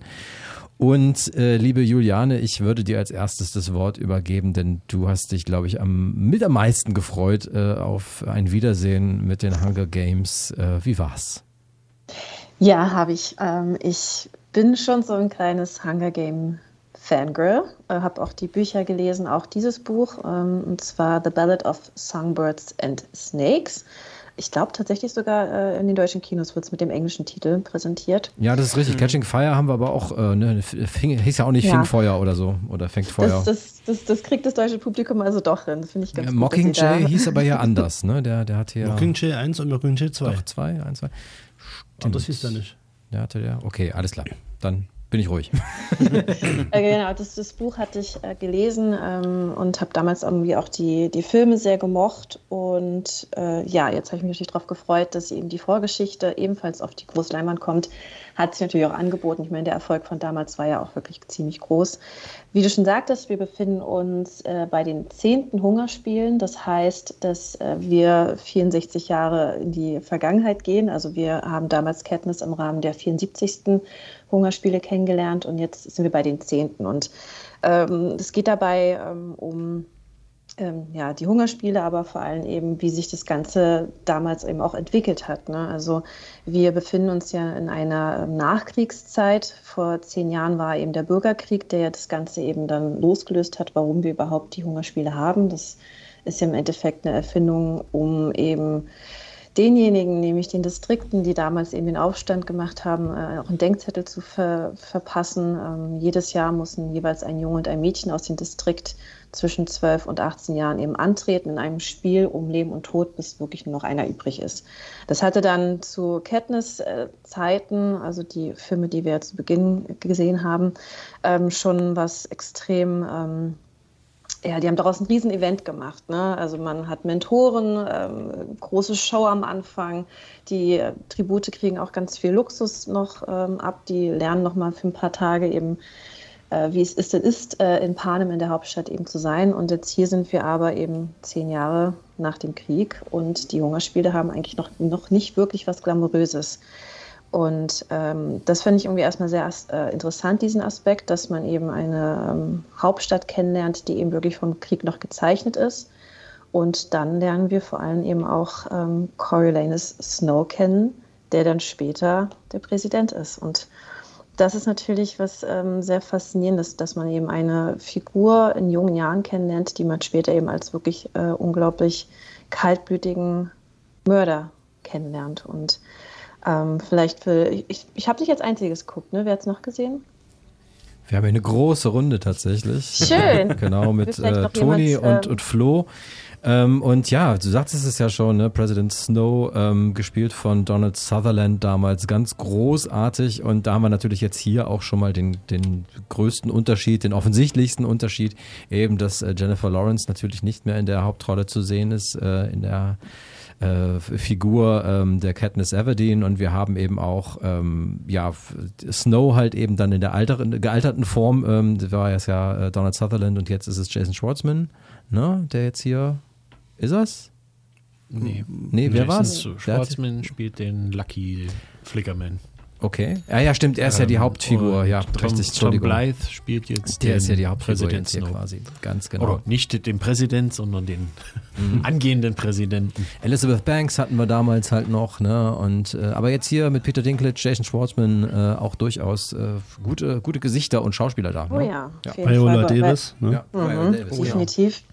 [SPEAKER 3] Und äh, liebe Juliane, ich würde dir als erstes das Wort übergeben, denn du hast dich, glaube ich, am, mit am meisten gefreut äh, auf ein Wiedersehen mit den Hunger Games. Äh, wie war's? Ja, habe ich. Ähm, ich bin schon so ein kleines Hunger Game
[SPEAKER 5] Fangirl, äh, habe auch die Bücher gelesen, auch dieses Buch, ähm, und zwar The Ballad of Songbirds and Snakes. Ich glaube tatsächlich sogar äh, in den deutschen Kinos wird es mit dem englischen Titel präsentiert.
[SPEAKER 3] Ja, das ist richtig. Mhm. Catching Fire haben wir aber auch, äh, ne, Fing, hieß ja auch nicht ja. Fing Feuer oder so, oder Fängt Feuer.
[SPEAKER 5] Das, das, das, das kriegt das deutsche Publikum also doch hin, das finde ich ganz ja, gut.
[SPEAKER 3] Mockingjay hieß aber ja anders, ne? Der, der hat hier...
[SPEAKER 8] Mockingjay eins und Mockingjay zwei.
[SPEAKER 3] Doch, zwei, eins, zwei.
[SPEAKER 8] Oh, das hieß der nicht.
[SPEAKER 3] Der hatte der, okay, alles klar. Dann bin ich ruhig.
[SPEAKER 5] äh, genau, das, das Buch hatte ich äh, gelesen ähm, und habe damals irgendwie auch die, die Filme sehr gemocht. Und äh, ja, jetzt habe ich mich natürlich darauf gefreut, dass eben die Vorgeschichte ebenfalls auf die große Leinwand kommt. Hat sich natürlich auch angeboten. Ich meine, der Erfolg von damals war ja auch wirklich ziemlich groß. Wie du schon sagtest, wir befinden uns äh, bei den zehnten Hungerspielen. Das heißt, dass äh, wir vierundsechzig Jahre in die Vergangenheit gehen. Also wir haben damals Katniss im Rahmen der vierundsiebzigsten Hungerspiele kennengelernt und jetzt sind wir bei den zehnten. Und ähm, es geht dabei ähm, um ähm, ja, die Hungerspiele, aber vor allem eben, wie sich das Ganze damals eben auch entwickelt hat. Ne? Also wir befinden uns ja in einer Nachkriegszeit. Vor zehn Jahren war eben der Bürgerkrieg, der ja das Ganze eben dann losgelöst hat, warum wir überhaupt die Hungerspiele haben. Das ist ja im Endeffekt eine Erfindung, um eben denjenigen, nämlich den Distrikten, die damals eben den Aufstand gemacht haben, äh, auch einen Denkzettel zu ver- verpassen. Ähm, jedes Jahr mussten jeweils ein Junge und ein Mädchen aus dem Distrikt zwischen zwölf und achtzehn Jahren eben antreten in einem Spiel um Leben und Tod, bis wirklich nur noch einer übrig ist. Das hatte dann zu Katniss-Zeiten, also die Filme, die wir zu Beginn gesehen haben, ähm, schon was extrem... Ähm, Ja, die haben daraus ein Riesen-Event gemacht. Ne? Also man hat Mentoren, ähm, große Show am Anfang. Die äh, Tribute kriegen auch ganz viel Luxus noch ähm, ab. Die lernen noch mal für ein paar Tage eben, äh, wie es ist, ist äh, in Panem, in der Hauptstadt eben zu sein. Und jetzt hier sind wir aber eben zehn Jahre nach dem Krieg. Und die Hungerspiele haben eigentlich noch, noch nicht wirklich was Glamouröses. Und ähm, das finde ich irgendwie erstmal sehr äh, interessant, diesen Aspekt, dass man eben eine ähm, Hauptstadt kennenlernt, die eben wirklich vom Krieg noch gezeichnet ist. Und dann lernen wir vor allem eben auch ähm, Coriolanus Snow kennen, der dann später der Präsident ist. Und das ist natürlich was ähm, sehr Faszinierendes, dass man eben eine Figur in jungen Jahren kennenlernt, die man später eben als wirklich äh, unglaublich kaltblütigen Mörder kennenlernt. Und Ähm, vielleicht für, ich, ich habe nicht als einziges geguckt, ne? Wer hat es noch gesehen?
[SPEAKER 3] Wir haben eine große Runde tatsächlich.
[SPEAKER 5] Schön.
[SPEAKER 3] Genau, mit äh, Toni jemand, und, ähm, und Flo. Ähm, und ja, du sagtest es ja schon, ne? President Snow, ähm, gespielt von Donald Sutherland damals, ganz großartig. Und da haben wir natürlich jetzt hier auch schon mal den, den größten Unterschied, den offensichtlichsten Unterschied, eben, dass äh, Jennifer Lawrence natürlich nicht mehr in der Hauptrolle zu sehen ist, äh, in der Äh, Figur ähm, der Katniss Everdeen, und wir haben eben auch ähm, ja Snow halt eben dann in der alteren, gealterten Form, ähm, das war jetzt ja äh, Donald Sutherland und jetzt ist es Jason Schwartzman, ne, der jetzt hier, ist er's?
[SPEAKER 8] Nee.
[SPEAKER 3] Nee, wer war's?
[SPEAKER 8] Schwartzman spielt den Lucky Flickerman.
[SPEAKER 3] Okay. Ja, ja, stimmt, er ist ähm, ja die Hauptfigur. Ja,
[SPEAKER 8] Tom,
[SPEAKER 3] richtig, Entschuldigung.
[SPEAKER 8] Tom Blythe spielt jetzt
[SPEAKER 3] der
[SPEAKER 8] den
[SPEAKER 3] ist ja die Hauptfigur
[SPEAKER 8] Präsident
[SPEAKER 3] jetzt hier quasi. Ganz genau.
[SPEAKER 8] Oder nicht den Präsident, sondern den mhm. angehenden Präsidenten.
[SPEAKER 3] Elizabeth Banks hatten wir damals halt noch, ne? Und äh, aber jetzt hier mit Peter Dinklage, Jason Schwartzman äh, auch durchaus äh, gute, gute Gesichter und Schauspieler da.
[SPEAKER 5] Oh
[SPEAKER 3] ne?
[SPEAKER 5] ja.
[SPEAKER 3] ja.
[SPEAKER 8] Viola Davis. Ne?
[SPEAKER 3] Ja, Viola
[SPEAKER 5] mhm,
[SPEAKER 3] Davis.
[SPEAKER 5] Definitiv.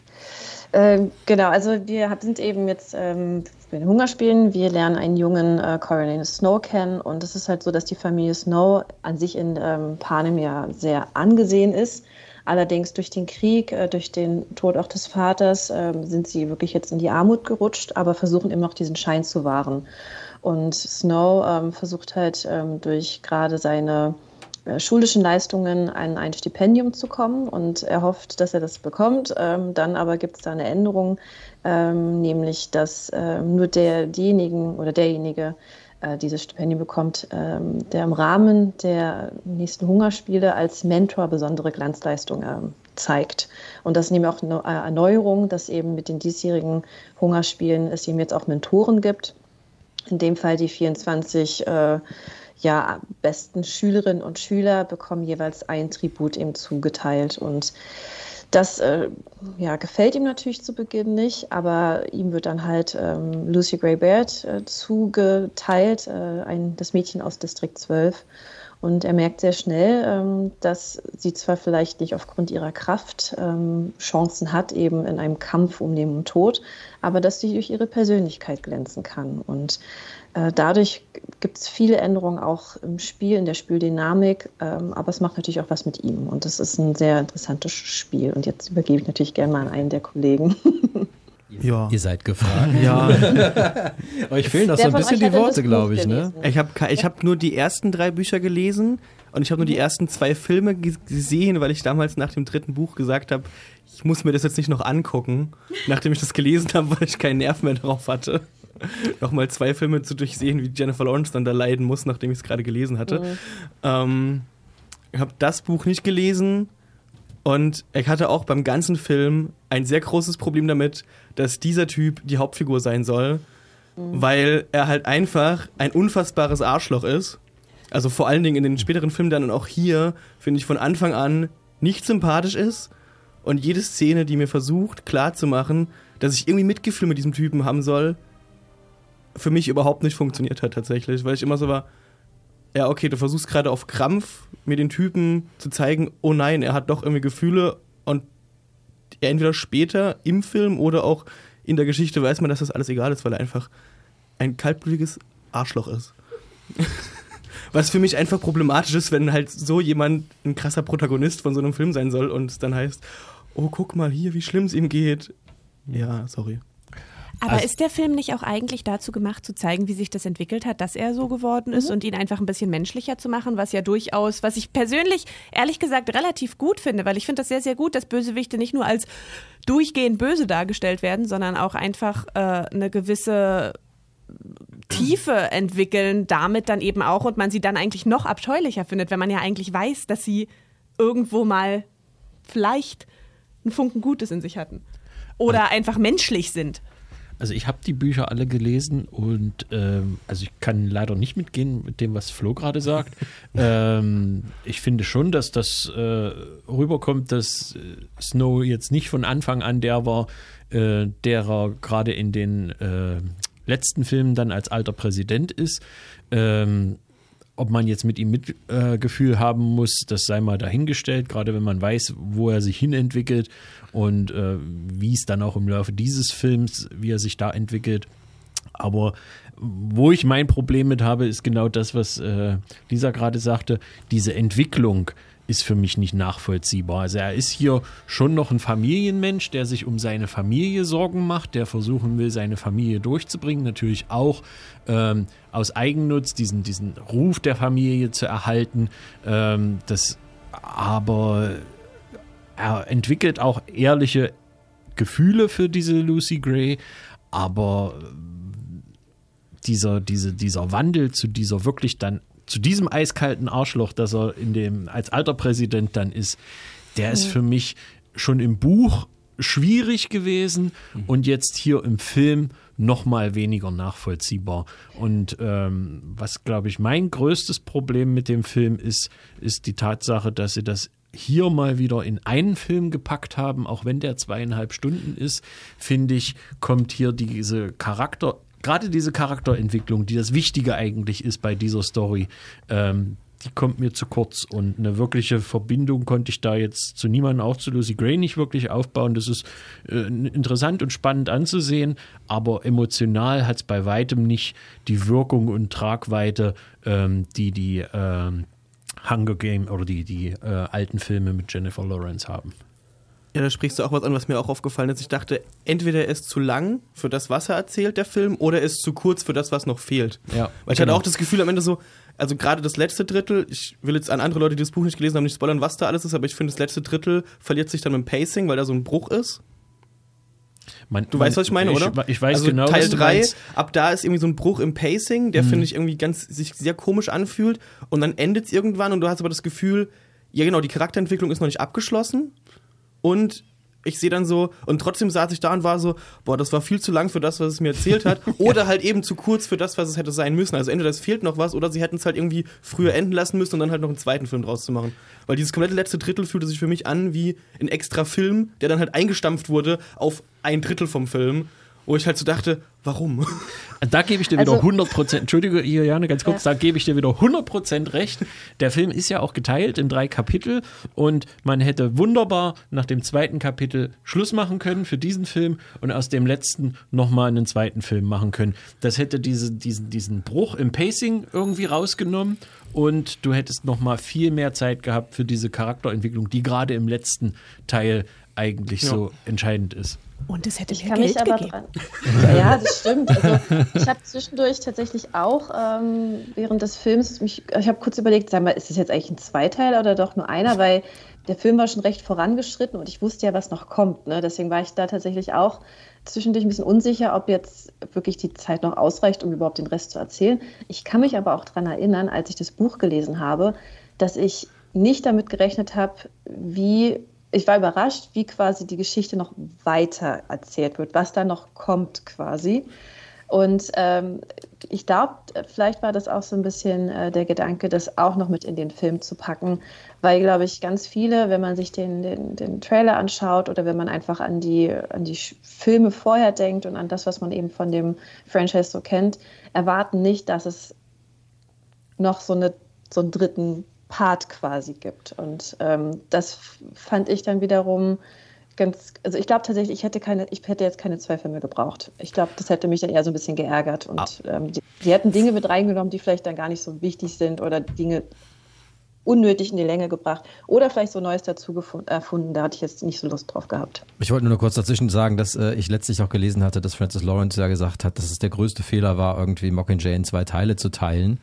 [SPEAKER 5] Ähm, genau, also wir sind eben jetzt ähm, bei den Hungerspielen. Wir lernen einen jungen äh, Coriolanus Snow kennen, und es ist halt so, dass die Familie Snow an sich in ähm, Panem ja sehr angesehen ist. Allerdings durch den Krieg, äh, durch den Tod auch des Vaters, äh, sind sie wirklich jetzt in die Armut gerutscht, aber versuchen immer noch diesen Schein zu wahren. Und Snow ähm, versucht halt ähm, durch gerade seine schulischen Leistungen an ein Stipendium zu kommen, und er hofft, dass er das bekommt. Ähm, dann aber gibt es da eine Änderung, ähm, nämlich dass ähm, nur der, diejenigen oder derjenige äh, dieses Stipendium bekommt, ähm, der im Rahmen der nächsten Hungerspiele als Mentor besondere Glanzleistungen ähm, zeigt. Und das ist nämlich auch eine Erneuerung, dass eben mit den diesjährigen Hungerspielen es eben jetzt auch Mentoren gibt. In dem Fall die vierundzwanzig äh, ja, besten Schülerinnen und Schüler bekommen jeweils ein Tribut eben zugeteilt. Und das äh, ja, gefällt ihm natürlich zu Beginn nicht, aber ihm wird dann halt ähm, Lucy Gray Baird äh, zugeteilt, äh, ein, das Mädchen aus Distrikt zwölf. Und er merkt sehr schnell, ähm, dass sie zwar vielleicht nicht aufgrund ihrer Kraft ähm, Chancen hat, eben in einem Kampf um Leben und Tod, aber dass sie durch ihre Persönlichkeit glänzen kann. Und äh, dadurch gibt es viele Änderungen auch im Spiel, in der Spieldynamik, ähm, aber es macht natürlich auch was mit ihm. Und das ist ein sehr interessantes Spiel. Und jetzt übergebe ich natürlich gerne mal an einen der Kollegen.
[SPEAKER 3] Ja. Ihr seid gefragt.
[SPEAKER 8] Ja.
[SPEAKER 3] Euch fehlen doch so ein bisschen die Worte, glaube ich, ne?
[SPEAKER 9] Ich habe ich hab nur die ersten drei Bücher gelesen und ich habe nur die ersten zwei Filme g- gesehen, weil ich damals nach dem dritten Buch gesagt habe, ich muss mir das jetzt nicht noch angucken, nachdem ich das gelesen habe, weil ich keinen Nerv mehr drauf hatte. Nochmal zwei Filme zu durchsehen, wie Jennifer Lawrence dann da leiden muss, nachdem ich es gerade gelesen hatte. Mhm. Ähm, ich habe das Buch nicht gelesen. Und ich hatte auch beim ganzen Film ein sehr großes Problem damit, dass dieser Typ die Hauptfigur sein soll, mhm. weil er halt einfach ein unfassbares Arschloch ist. Also vor allen Dingen in den späteren Filmen dann und auch hier, finde ich, von Anfang an nicht sympathisch ist. Und jede Szene, die mir versucht klarzumachen, dass ich irgendwie Mitgefühl mit diesem Typen haben soll, für mich überhaupt nicht funktioniert hat tatsächlich. Weil ich immer so war, ja, okay, du versuchst gerade auf Krampf, mir den Typen zu zeigen, oh nein, er hat doch irgendwie Gefühle und entweder später im Film oder auch in der Geschichte weiß man, dass das alles egal ist, weil er einfach ein kaltblütiges Arschloch ist. Was für mich einfach problematisch ist, wenn halt so jemand ein krasser Protagonist von so einem Film sein soll und es dann heißt, oh, guck mal hier, wie schlimm es ihm geht. Ja, sorry.
[SPEAKER 7] Aber also, ist der Film nicht auch eigentlich dazu gemacht, zu zeigen, wie sich das entwickelt hat, dass er so geworden ist mhm. und ihn einfach ein bisschen menschlicher zu machen, was ja durchaus, was ich persönlich, ehrlich gesagt, relativ gut finde, weil ich finde das sehr, sehr gut, dass Bösewichte nicht nur als durchgehend böse dargestellt werden, sondern auch einfach äh, eine gewisse Tiefe entwickeln, damit dann eben auch und man sie dann eigentlich noch abscheulicher findet, wenn man ja eigentlich weiß, dass sie irgendwo mal vielleicht einen Funken Gutes in sich hatten oder also, einfach menschlich sind.
[SPEAKER 8] Also ich habe die Bücher alle gelesen und ähm, also ich kann leider nicht mitgehen mit dem, was Flo gerade sagt. ähm, ich finde schon, dass das äh, rüberkommt, dass äh, Snow jetzt nicht von Anfang an der war, äh, der er gerade in den äh, letzten Filmen dann als alter Präsident ist. Ähm, ob man jetzt mit ihm Mitgefühl äh, haben muss, das sei mal dahingestellt, gerade wenn man weiß, wo er sich hinentwickelt und äh, wie es dann auch im Laufe dieses Films, wie er sich da entwickelt. Aber wo ich mein Problem mit habe, ist genau das, was äh, Lisa gerade sagte, diese Entwicklung ist für mich nicht nachvollziehbar. Also er ist hier schon noch ein Familienmensch, der sich um seine Familie Sorgen macht, der versuchen will, seine Familie durchzubringen, natürlich auch ähm, aus Eigennutz diesen, diesen Ruf der Familie zu erhalten. Ähm, das, aber er entwickelt auch ehrliche Gefühle für diese Lucy Gray, aber dieser, diese, dieser Wandel zu dieser wirklich dann zu diesem eiskalten Arschloch, das er in dem als alter Präsident dann ist, der ist für mich schon im Buch schwierig gewesen mhm. und jetzt hier im Film noch mal weniger nachvollziehbar. Und ähm, was, glaube ich, mein größtes Problem mit dem Film ist, ist die Tatsache, dass sie das hier mal wieder in einen Film gepackt haben, auch wenn der zweieinhalb Stunden ist, finde ich, kommt hier diese Charakter Gerade diese Charakterentwicklung, die das Wichtige eigentlich ist bei dieser Story, ähm, die kommt mir zu kurz. Und eine wirkliche Verbindung konnte ich da jetzt zu niemandem, auch zu Lucy Gray, nicht wirklich aufbauen. Das ist äh, interessant und spannend anzusehen, aber emotional hat es bei weitem nicht die Wirkung und Tragweite, ähm, die die ähm, Hunger Game oder die, die äh, alten Filme mit Jennifer Lawrence haben.
[SPEAKER 9] Ja, da sprichst du auch was an, was mir auch aufgefallen ist. Ich dachte, entweder er ist zu lang für das, was er erzählt, der Film, oder er ist zu kurz für das, was noch fehlt. Ja, Weil ich genau. hatte auch das Gefühl am Ende so, also gerade das letzte Drittel, ich will jetzt an andere Leute, die das Buch nicht gelesen haben, nicht spoilern, was da alles ist, aber ich finde, das letzte Drittel verliert sich dann mit dem Pacing, weil da so ein Bruch ist.
[SPEAKER 8] Man,
[SPEAKER 9] du weißt, was ich meine,
[SPEAKER 8] ich,
[SPEAKER 9] oder?
[SPEAKER 8] Ich weiß
[SPEAKER 9] also
[SPEAKER 8] genau,
[SPEAKER 9] Teil
[SPEAKER 8] was du
[SPEAKER 9] drei,
[SPEAKER 8] meinst.
[SPEAKER 9] Ab da ist irgendwie so ein Bruch im Pacing, der, mhm. finde ich, irgendwie ganz sich sehr komisch anfühlt und dann endet es irgendwann und du hast aber das Gefühl, ja genau, die Charakterentwicklung ist noch nicht abgeschlossen und ich sehe dann so, und trotzdem saß ich da und war so, boah, das war viel zu lang für das, was es mir erzählt hat. Oder halt eben zu kurz für das, was es hätte sein müssen. Also entweder es fehlt noch was, oder sie hätten es halt irgendwie früher enden lassen müssen und dann halt noch einen zweiten Film draus zu machen. Weil dieses komplette letzte Drittel fühlte sich für mich an wie ein extra Film, der dann halt eingestampft wurde auf ein Drittel vom Film. wo ich halt so dachte, warum?
[SPEAKER 8] Da gebe ich dir wieder also, hundert Prozent, Entschuldige, Juliane, ganz kurz, ja. Da gebe ich dir wieder hundert Prozent recht. Der Film ist ja auch geteilt in drei Kapitel und man hätte wunderbar nach dem zweiten Kapitel Schluss machen können für diesen Film und aus dem letzten nochmal einen zweiten Film machen können. Das hätte diese, diesen, diesen Bruch im Pacing irgendwie rausgenommen und du hättest nochmal viel mehr Zeit gehabt für diese Charakterentwicklung, die gerade im letzten Teil eigentlich ja. so entscheidend ist.
[SPEAKER 7] Und es hätte
[SPEAKER 5] ich
[SPEAKER 7] mehr
[SPEAKER 5] kann
[SPEAKER 7] Geld
[SPEAKER 5] mich aber
[SPEAKER 7] gegeben.
[SPEAKER 5] Dran, ja, das stimmt. Also, ich habe zwischendurch tatsächlich auch ähm, während des Films, mich, ich habe kurz überlegt, sag mal, ist das jetzt eigentlich ein Zweiteiler oder doch nur einer? Weil der Film war schon recht vorangeschritten und ich wusste ja, was noch kommt. Ne? Deswegen war ich da tatsächlich auch zwischendurch ein bisschen unsicher, ob jetzt wirklich die Zeit noch ausreicht, um überhaupt den Rest zu erzählen. Ich kann mich aber auch daran erinnern, als ich das Buch gelesen habe, dass ich nicht damit gerechnet habe, wie ich war überrascht, wie quasi die Geschichte noch weiter erzählt wird, was da noch kommt quasi. Und ähm, ich glaube, vielleicht war das auch so ein bisschen äh, der Gedanke, das auch noch mit in den Film zu packen, weil, glaube ich, ganz viele, wenn man sich den, den, den Trailer anschaut oder wenn man einfach an die, an die Filme vorher denkt und an das, was man eben von dem Franchise so kennt, erwarten nicht, dass es noch so, eine, so einen dritten Part quasi gibt. Und ähm, das fand ich dann wiederum ganz, also ich glaube tatsächlich, ich hätte keine, ich hätte jetzt keine zwei Filme gebraucht. Ich glaube, das hätte mich dann eher so ein bisschen geärgert. Und ah. ähm, die, die hätten Dinge mit reingenommen, die vielleicht dann gar nicht so wichtig sind oder Dinge unnötig in die Länge gebracht oder vielleicht so Neues dazu gefunden, erfunden. Da hatte ich jetzt nicht so Lust drauf gehabt.
[SPEAKER 3] Ich wollte nur noch kurz dazwischen sagen, dass äh, ich letztlich auch gelesen hatte, dass Francis Lawrence ja gesagt hat, dass es der größte Fehler war, irgendwie Mockingjay in zwei Teile zu teilen.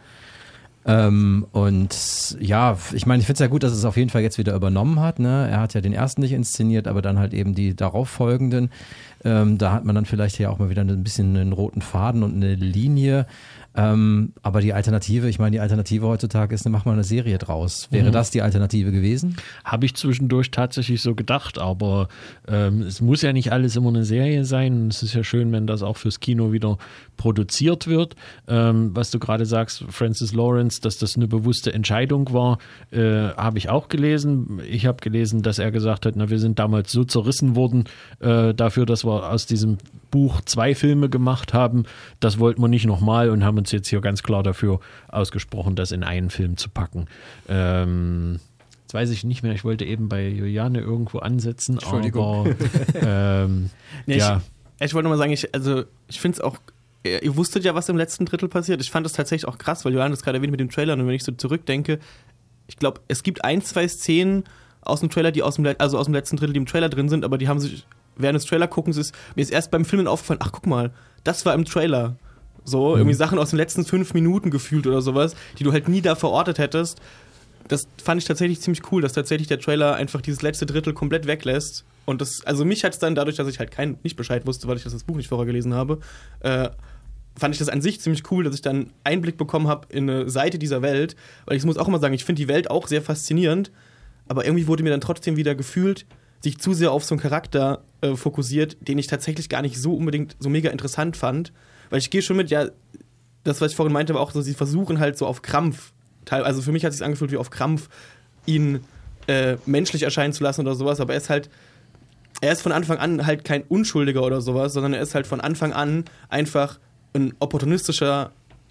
[SPEAKER 3] Ähm, und ja, ich meine, ich finde es ja gut, dass es auf jeden Fall jetzt wieder übernommen hat. Ne? Er hat ja den ersten nicht inszeniert, aber dann halt eben die darauffolgenden. Ähm, da hat man dann vielleicht hier auch mal wieder ein bisschen einen roten Faden und eine Linie. Ähm, aber die Alternative, ich meine, die Alternative heutzutage ist, mach mal eine Serie draus. Wäre mhm. das die Alternative gewesen?
[SPEAKER 8] Habe ich zwischendurch tatsächlich so gedacht, aber ähm, es muss ja nicht alles immer eine Serie sein. Es ist ja schön, wenn das auch fürs Kino wieder produziert wird. Ähm, was du gerade sagst, Francis Lawrence, dass das eine bewusste Entscheidung war, äh, habe ich auch gelesen. Ich habe gelesen, dass er gesagt hat, na, wir sind damals so zerrissen worden äh, dafür, dass wir aus diesem Buch zwei Filme gemacht haben. Das wollten wir nicht nochmal und haben uns jetzt hier ganz klar dafür ausgesprochen, das in einen Film zu packen. Ähm, jetzt weiß ich nicht mehr, ich wollte eben bei Juliane irgendwo ansetzen,
[SPEAKER 9] Entschuldigung.
[SPEAKER 8] aber ähm, nee,
[SPEAKER 9] ja. Ich, ich wollte nur mal sagen, ich, also ich finde es auch, ihr wusstet ja, was im letzten Drittel passiert. Ich fand das tatsächlich auch krass, weil Juliane das gerade erwähnt mit dem Trailer und wenn ich so zurückdenke, ich glaube, es gibt ein, zwei Szenen aus dem Trailer, die aus dem, also aus dem letzten Drittel, die im Trailer drin sind, aber die haben sich während des Trailer gucken, ist, mir ist erst beim Filmen aufgefallen, ach guck mal, das war im Trailer. So, mhm. irgendwie Sachen aus den letzten fünf Minuten gefühlt oder sowas, die du halt nie da verortet hättest. Das fand ich tatsächlich ziemlich cool, dass tatsächlich der Trailer einfach dieses letzte Drittel komplett weglässt. Und das, also mich hat es dann, dadurch, dass ich halt kein, nicht Bescheid wusste, weil ich das, das Buch nicht vorher gelesen habe, äh, fand ich das an sich ziemlich cool, dass ich dann Einblick bekommen habe in eine Seite dieser Welt. Weil ich muss auch immer sagen, ich finde die Welt auch sehr faszinierend, aber irgendwie wurde mir dann trotzdem wieder gefühlt, sich zu sehr auf so einen Charakter äh, fokussiert, den ich tatsächlich gar nicht so unbedingt so mega interessant fand. Weil ich gehe schon mit, ja, das, was ich vorhin meinte, war auch so, sie versuchen halt so auf Krampf, also für mich hat es sich angefühlt wie auf Krampf, ihn äh, menschlich erscheinen zu lassen oder sowas, aber er ist halt, er ist von Anfang an halt kein Unschuldiger oder sowas, sondern er ist halt von Anfang an einfach ein opportunistischer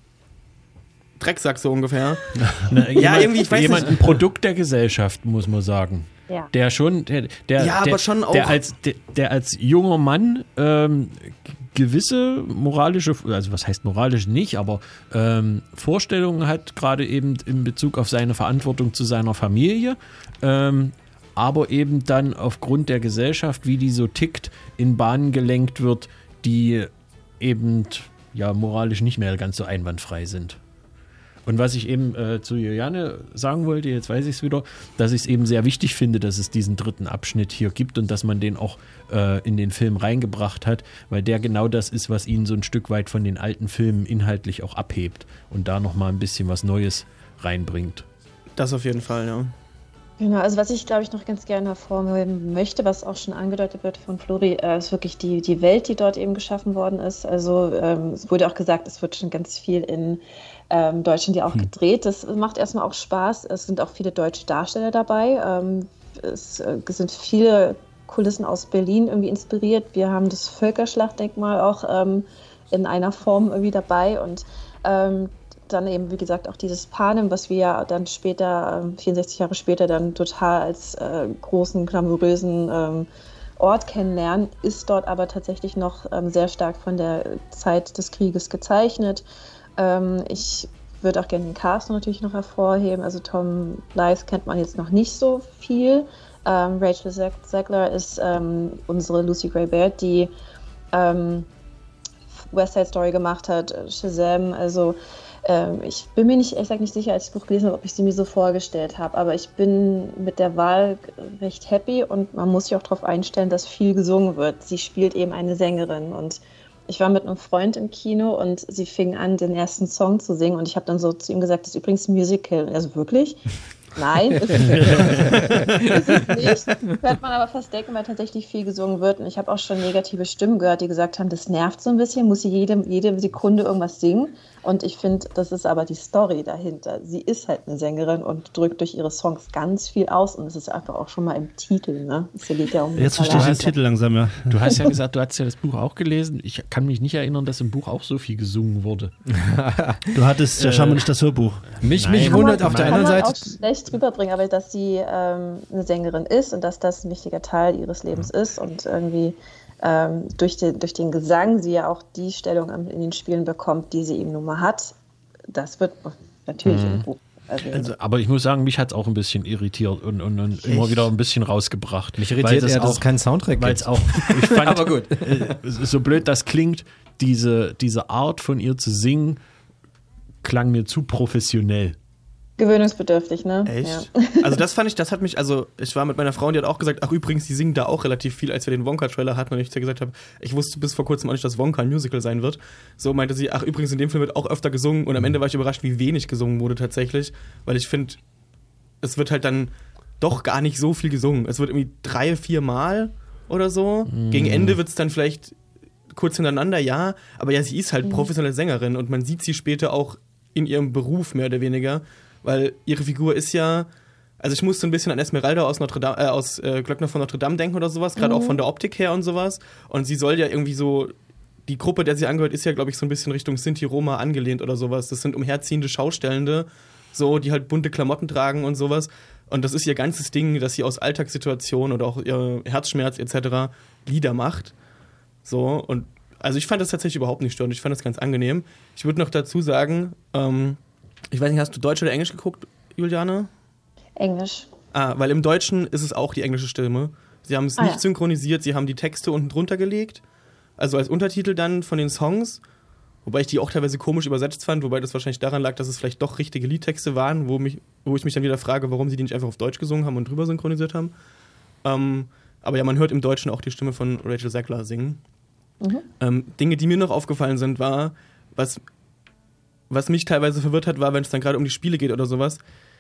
[SPEAKER 9] Drecksack so ungefähr.
[SPEAKER 8] Na, ja, irgendwie, ich weiß jemand, nicht. Ein Produkt der Gesellschaft, muss man sagen.
[SPEAKER 5] Ja.
[SPEAKER 8] Der schon, der, der,
[SPEAKER 9] ja,
[SPEAKER 8] der,
[SPEAKER 9] aber schon auch.
[SPEAKER 8] Der als, der, der als junger Mann ähm, gewisse moralische, also was heißt moralisch nicht, aber ähm, Vorstellungen hat, gerade eben in Bezug auf seine Verantwortung zu seiner Familie, ähm, aber eben dann aufgrund der Gesellschaft, wie die so tickt, in Bahnen gelenkt wird, die eben ja moralisch nicht mehr ganz so einwandfrei sind. Und was ich eben äh, zu Juliane sagen wollte, jetzt weiß ich es wieder, dass ich es eben sehr wichtig finde, dass es diesen dritten Abschnitt hier gibt und dass man den auch äh, in den Film reingebracht hat, weil der genau das ist, was ihn so ein Stück weit von den alten Filmen inhaltlich auch abhebt und da nochmal ein bisschen was Neues reinbringt.
[SPEAKER 9] Das auf jeden Fall, ja.
[SPEAKER 5] Genau, also was ich, glaube ich, noch ganz gerne hervorheben möchte, was auch schon angedeutet wird von Flori, äh, ist wirklich die, die Welt, die dort eben geschaffen worden ist. Also ähm, es wurde auch gesagt, es wird schon ganz viel in ähm, Deutschland ja auch hm. gedreht. Das macht erstmal auch Spaß. Es sind auch viele deutsche Darsteller dabei. Ähm, es äh, sind viele Kulissen aus Berlin irgendwie inspiriert. Wir haben das Völkerschlachtdenkmal auch ähm, in einer Form irgendwie dabei und ähm, dann eben, wie gesagt, auch dieses Panem, was wir ja dann später, vierundsechzig Jahre später, dann total als äh, großen, glamourösen ähm, Ort kennenlernen, ist dort aber tatsächlich noch ähm, sehr stark von der Zeit des Krieges gezeichnet. Ähm, ich würde auch gerne den Cast natürlich noch hervorheben. Also Tom Blythe kennt man jetzt noch nicht so viel. Ähm, Rachel Zegler ist ähm, unsere Lucy Gray Baird, die ähm, West Side Story gemacht hat, Shazam, also ich bin mir nicht, ich sag nicht sicher, als ich das Buch gelesen habe, ob ich sie mir so vorgestellt habe, aber ich bin mit der Wahl recht happy und man muss sich auch darauf einstellen, dass viel gesungen wird. Sie spielt eben eine Sängerin und ich war mit einem Freund im Kino und sie fing an, den ersten Song zu singen und ich habe dann so zu ihm gesagt, das ist übrigens ein Musical. Also wirklich? Nein, ist es nicht. Ist es nicht. Hört man aber fast denken, weil tatsächlich viel gesungen wird. Und ich habe auch schon negative Stimmen gehört, die gesagt haben, das nervt so ein bisschen, muss sie jede, jede Sekunde irgendwas singen. Und ich finde, das ist aber die Story dahinter. Sie ist halt eine Sängerin und drückt durch ihre Songs ganz viel aus. Und es ist einfach auch schon mal im Titel. Ne? Es geht ja um
[SPEAKER 10] Jetzt verstehe ich den Titel langsam, ja.
[SPEAKER 8] Du hast ja gesagt, du hast ja das Buch auch gelesen. Ich kann mich nicht erinnern, dass im Buch auch so viel gesungen wurde.
[SPEAKER 10] Du hattest ja schon mal nicht das Hörbuch.
[SPEAKER 3] Mich, mich wundert
[SPEAKER 5] man,
[SPEAKER 3] auf der anderen Seite...
[SPEAKER 5] Auch schlecht rüberbringen, aber dass sie ähm, eine Sängerin ist und dass das ein wichtiger Teil ihres Lebens ist und irgendwie ähm, durch, den, durch den Gesang sie ja auch die Stellung in den Spielen bekommt, die sie eben nun mal hat. Das wird natürlich mhm. im Buch erwähnt.
[SPEAKER 8] Also, aber ich muss sagen, mich hat es auch ein bisschen irritiert und, und, und immer wieder ein bisschen rausgebracht.
[SPEAKER 3] Mich irritiert eher, dass es keinen Soundtrack gibt.
[SPEAKER 8] Weil's auch, ich fand,
[SPEAKER 3] aber gut.
[SPEAKER 8] So blöd das klingt, diese, diese Art von ihr zu singen, klang mir zu professionell.
[SPEAKER 5] Gewöhnungsbedürftig, ne?
[SPEAKER 9] Echt?
[SPEAKER 5] Ja.
[SPEAKER 9] Also das fand ich, das hat mich, also ich war mit meiner Frau und die hat auch gesagt, ach übrigens, die singen da auch relativ viel, als wir den Wonka-Trailer hatten und ich gesagt habe, ich wusste bis vor kurzem auch nicht, dass Wonka ein Musical sein wird. So meinte sie, ach übrigens, in dem Film wird auch öfter gesungen und am Ende war ich überrascht, wie wenig gesungen wurde tatsächlich, weil ich finde, es wird halt dann doch gar nicht so viel gesungen. Es wird irgendwie drei, vier Mal oder so. Mhm. Gegen Ende wird es dann vielleicht kurz hintereinander, ja, aber ja, sie ist halt professionelle Sängerin und man sieht sie später auch in ihrem Beruf mehr oder weniger. Weil ihre Figur ist ja, also ich musste ein bisschen an Esmeralda aus, Notre Dame, äh, aus äh, Glöckner von Notre Dame denken oder sowas, gerade mhm. auch von der Optik her und sowas. Und sie soll ja irgendwie so, die Gruppe, der sie angehört, ist ja, glaube ich, so ein bisschen Richtung Sinti Roma angelehnt oder sowas. Das sind umherziehende Schaustellende, so, die halt bunte Klamotten tragen und sowas. Und das ist ihr ganzes Ding, dass sie aus Alltagssituationen oder auch ihr Herzschmerz et cetera Lieder macht. So, und also ich fand das tatsächlich überhaupt nicht störend. Ich fand das ganz angenehm. Ich würde noch dazu sagen, ähm, ich weiß nicht, hast du Deutsch oder Englisch geguckt, Juliane?
[SPEAKER 5] Englisch.
[SPEAKER 9] Ah, weil im Deutschen ist es auch die englische Stimme. Sie haben es
[SPEAKER 5] ah,
[SPEAKER 9] nicht
[SPEAKER 5] ja.
[SPEAKER 9] synchronisiert, sie haben die Texte unten drunter gelegt. Also als Untertitel dann von den Songs. Wobei ich die auch teilweise komisch übersetzt fand, wobei das wahrscheinlich daran lag, dass es vielleicht doch richtige Liedtexte waren, wo, mich, wo ich mich dann wieder frage, warum sie die nicht einfach auf Deutsch gesungen haben und drüber synchronisiert haben. Ähm, aber ja, man hört im Deutschen auch die Stimme von Rachel Zegler singen. Mhm. Ähm, Dinge, die mir noch aufgefallen sind, war, was... Was mich teilweise verwirrt hat, war, wenn es dann gerade um die Spiele geht oder sowas.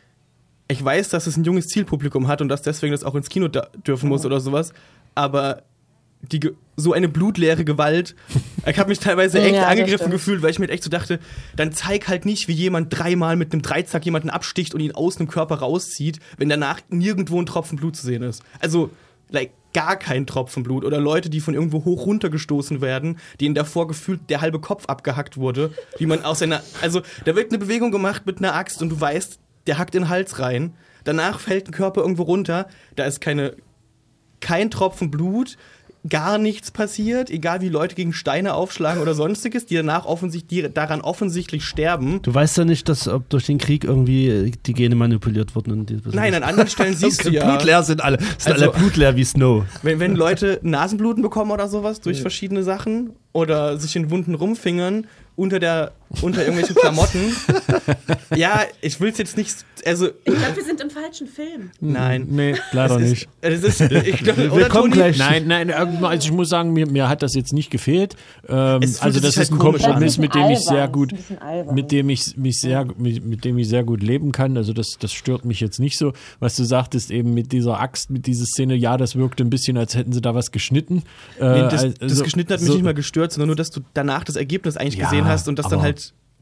[SPEAKER 9] Ich weiß, dass es ein junges Zielpublikum hat und dass deswegen das auch ins Kino da- dürfen muss oder sowas. Aber die Ge- so eine blutleere Gewalt, ich habe mich teilweise echt
[SPEAKER 5] ja,
[SPEAKER 9] angegriffen gefühlt, weil ich mir echt so dachte, dann zeig halt nicht, wie jemand dreimal mit einem Dreizack jemanden absticht und ihn aus dem Körper rauszieht, wenn danach nirgendwo ein Tropfen Blut zu sehen ist. Also, like, gar kein Tropfen Blut oder Leute, die von irgendwo hoch runtergestoßen werden, denen davor gefühlt der halbe Kopf abgehackt wurde, wie man aus seiner, also da wird eine Bewegung gemacht mit einer Axt und du weißt, der hackt in den Hals rein, danach fällt ein Körper irgendwo runter, da ist keine, kein Tropfen Blut, gar nichts passiert, egal wie Leute gegen Steine aufschlagen oder sonstiges, die danach offensichtlich, die daran offensichtlich sterben.
[SPEAKER 10] Du weißt ja nicht, dass ob durch den Krieg irgendwie die Gene manipuliert wurden. Und die,
[SPEAKER 9] Nein, an anderen Stellen siehst du ja.
[SPEAKER 10] Blutleer sind alle, sind
[SPEAKER 9] Also,
[SPEAKER 10] alle blutleer wie Snow.
[SPEAKER 9] Wenn, wenn Leute Nasenbluten bekommen oder sowas durch verschiedene Sachen oder sich in Wunden rumfingern unter der unter irgendwelchen Klamotten. Ja, ich will es jetzt nicht, also
[SPEAKER 7] ich glaube, wir sind im falschen Film.
[SPEAKER 9] Nein,
[SPEAKER 8] nee, leider
[SPEAKER 9] ist,
[SPEAKER 8] nicht.
[SPEAKER 9] Es ist, ich glaub,
[SPEAKER 10] Wir
[SPEAKER 9] oder
[SPEAKER 10] kommen
[SPEAKER 9] Toni?
[SPEAKER 10] gleich.
[SPEAKER 8] Nein, nein, also ich muss sagen, mir, mir hat das jetzt nicht gefehlt. Ähm,
[SPEAKER 9] Es fühlte
[SPEAKER 8] also das
[SPEAKER 9] sich
[SPEAKER 8] ist
[SPEAKER 9] halt
[SPEAKER 8] ein
[SPEAKER 9] komisch an.
[SPEAKER 8] Kompromiss, mit dem ich sehr
[SPEAKER 5] albern,
[SPEAKER 8] gut,
[SPEAKER 5] ist ein bisschen albern.
[SPEAKER 8] mit dem ich mich sehr, mit, mit dem ich sehr gut leben kann. Also das, das stört mich jetzt nicht so. Was du sagtest eben mit dieser Axt, mit dieser Szene, ja, das wirkte ein bisschen, als hätten sie da was geschnitten.
[SPEAKER 9] Nee, das,
[SPEAKER 8] Äh,
[SPEAKER 9] das
[SPEAKER 8] also,
[SPEAKER 9] Geschnitten hat mich
[SPEAKER 8] so,
[SPEAKER 9] nicht mal gestört, sondern nur, dass du danach das Ergebnis eigentlich
[SPEAKER 8] Ja,
[SPEAKER 9] gesehen hast und das dann
[SPEAKER 8] aber-
[SPEAKER 9] halt,